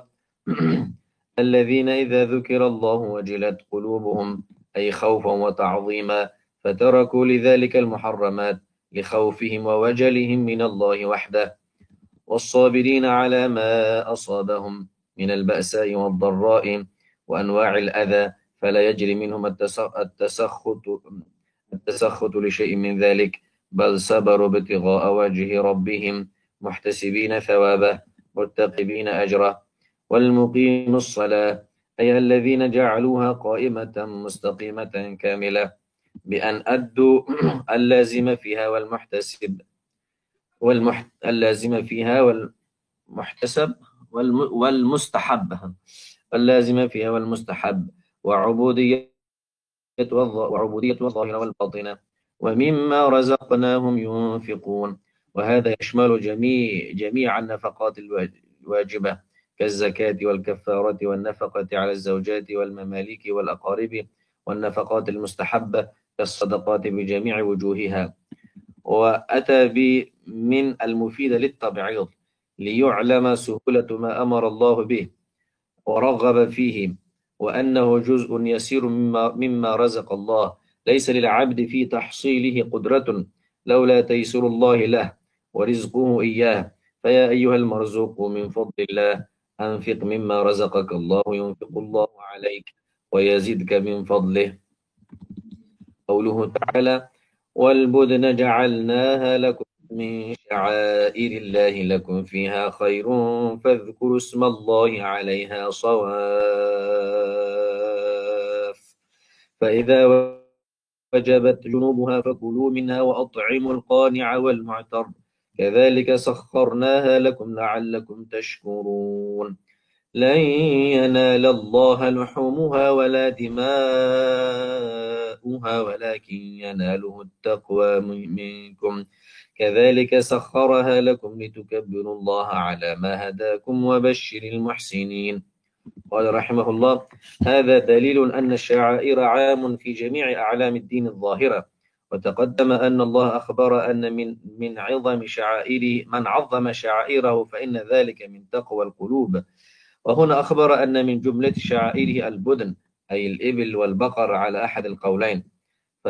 الذين إذا ذكر الله وجلت قلوبهم، أي خوفا وتعظيما، فتركوا لذلك المحرمات لخوفهم ووجلهم من الله وحده. والصابرين على ما أصابهم من البأساء والضراء وأنواع الأذى، فلا يجري منهم التسخط التسخط لشيء من ذلك، بل صبروا ابتغاء وجه ربهم محتسبين ثوابه مرتقبين أجره. والمقيم الصلاة، أي الذين جعلوها قائمة مستقيمة كاملة بأن أدوا اللازم فيها والمحتسب والمحت... اللازم فيها والمحتسب والم... والمستحب اللازم فيها والمستحب وعبودية والظ... وعبودية الظاهرة والباطنة ومما رزقناهم ينفقون. وهذا يشمل جميع جميع النفقات الواجبة كالزكاة والكفارة والنفقة على الزوجات والمماليك والأقارب، والنفقات المستحبة كالصدقات بجميع وجوهها. وأتى بمن المفيدة للتبعيض ليعلم سهولة ما أمر الله به ورغب فيه، وأنه جزء يسير مما, مما رزق الله، ليس للعبد في تحصيله قدرة لولا تيسر الله له ورزقه إياه. فيا أيها المرزوق من فضل الله أنفق مما رزقك الله ينفق الله عليك ويزيدك من فضله. قوله تعالى: والبدن جعلناها لكم من شعائر الله لكم فيها خير فاذكروا اسم الله عليها صواف، فإذا وجبت جنوبها فكلوا منها وأطعموا القانع والمعتر كذلك سخرناها لكم لعلكم تشكرون. لن ينال الله لحومها ولا دماؤها ولكن يناله التقوى منكم كذلك سخرها لكم لتكبروا الله على ما هداكم وبشر المحسنين. قال رحمه الله: هذا دليل أن الشعائر عام في جميع أعلام الدين الظاهرة. وتقدم أن الله أخبر أن من من عظم شعائره من عظم شعائره فإن ذلك من تقوى القلوب. وهنا أخبر أن من جملة شعائره البدن أي الإبل والبقر على أحد القولين، ف...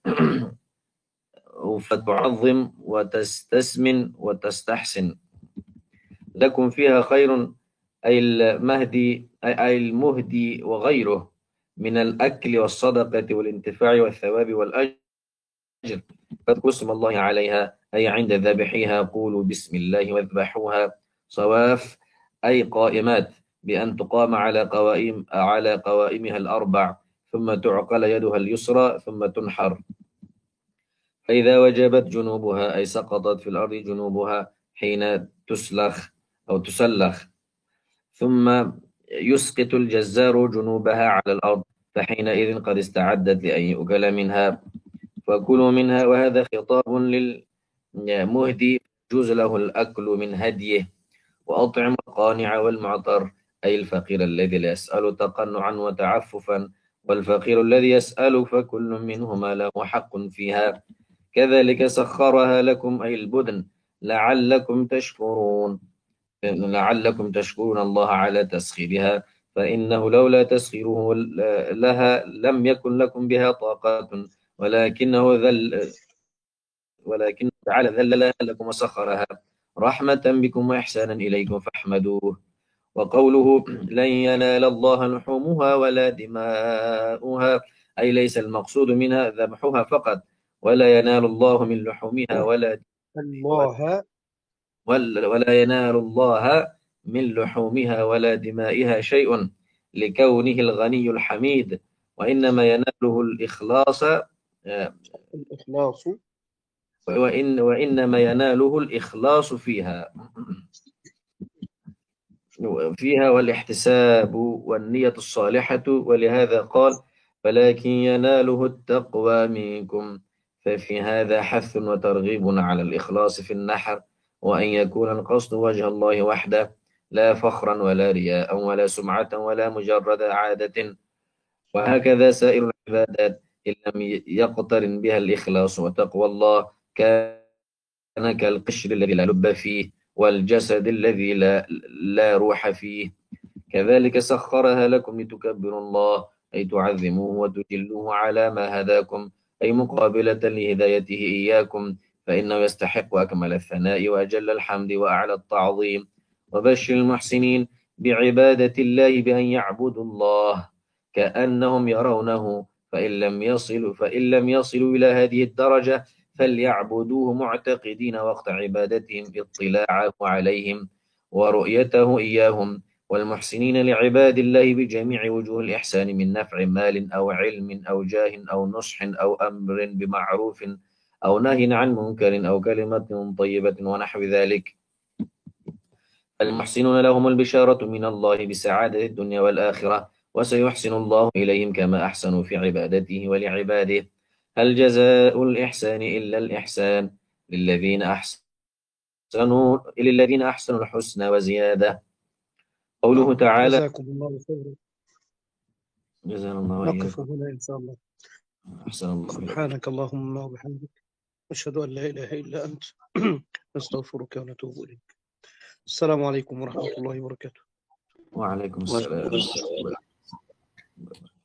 فتعظم وتستسمن وتستحسن. لكم فيها خير أي المهدي أي المهدي وغيره من الأكل والصدقة والانتفاع والثواب والأجر. فاذكروا اسم الله عليها أي عند ذبحها قولوا بسم الله واذبحوها. صواف أي قائمات، بأن تقام على قوائم على قوائمها الأربع، ثم تعقل يدها اليسرى ثم تنحر، فإذا وجبت جنوبها أي سقطت في الأرض جنوبها حين تسلخ أو تسلخ، ثم يسقط الجزار جنوبها على الأرض، فحينئذ قد استعدت لأن يؤكل منها، فكلوا منها. وهذا خطاب للمهدي يجوز له الأكل من هديه. وأطعم القانع والمعطر أي الفقير الذي لا يسأل تقنعا وتعففا، والفقير الذي يسأل، فكل منهما له حق فيها. كذلك سخرها لكم أي البدن لعلكم تشكرون لعلكم تشكرون الله على تسخيرها، فإنه لولا تسخيره لها لم يكن لكم بها طاقة، ولكنه ذل ولكن تعالى ذللها لكم وسخرها رحمة بكم وإحسانا إليكم فاحمدوه. وقوله لن ينال الله لحومها ولا دماؤها، أي ليس المقصود منها ذبحها فقط، ولا ينال الله من لحومها ولا الله ولا ينال الله من لحومها ولا دمائها شيء لكونه الغني الحميد، وإنما يناله الإخلاص الإخلاص وإن وإنما يناله الإخلاص فيها فيها والاحتساب والنية الصالحة. ولهذا قال ولكن يناله التقوى منكم، ففي هذا حث وترغيب على الإخلاص في النحر، وأن يكون القصد وجه الله وحده، لا فخرا ولا رياء ولا سمعة ولا مجرد عادة. وهكذا سائر العبادات إن لم يقترن بها الإخلاص وتقوى الله كان كالقشر الذي لا لب فيه والجسد الذي لا, لا روح فيه. كذلك سخرها لكم لتكبروا الله أي تعظموه وتجلوه على ما هداكم، أي مقابلة لهدايته إياكم، فإنه يستحق أكمل الثناء وأجل الحمد وأعلى التعظيم. وبشر المحسنين بعبادة الله بأن يعبدوا الله كأنهم يرونه، فإن لم يصلوا فإن لم يصلوا إلى هذه الدرجة فليعبدوه معتقدين وقت عبادتهم اطلاعه عليهم ورؤيته إياهم. والمحسنين لعباد الله بجميع وجوه الإحسان من نفع مال أو علم أو جاه أو نصح أو أمر بمعروف أو نهي عن منكر أو كلمة طيبة ونحو ذلك. المحسنون لهم البشارة من الله بسعادة الدنيا والآخرة، وسيحسن الله إليهم كما أحسنوا في عبادته ولعباده. هل جزاء الإحسان إلا الإحسان للذين أحسنوا للذين أحسنوا الحسنى وزيادة. قوله تعالى جزاكم الله خيرا. جزانا الله نقف وإياكم. هنا إن شاء الله. أحسن الله إليك. سبحانك اللهم وبحمدك أشهد أن لا إله إلا أنت نستغفرك ونتوب إليك. السلام عليكم ورحمة الله وبركاته. وعليكم السلام.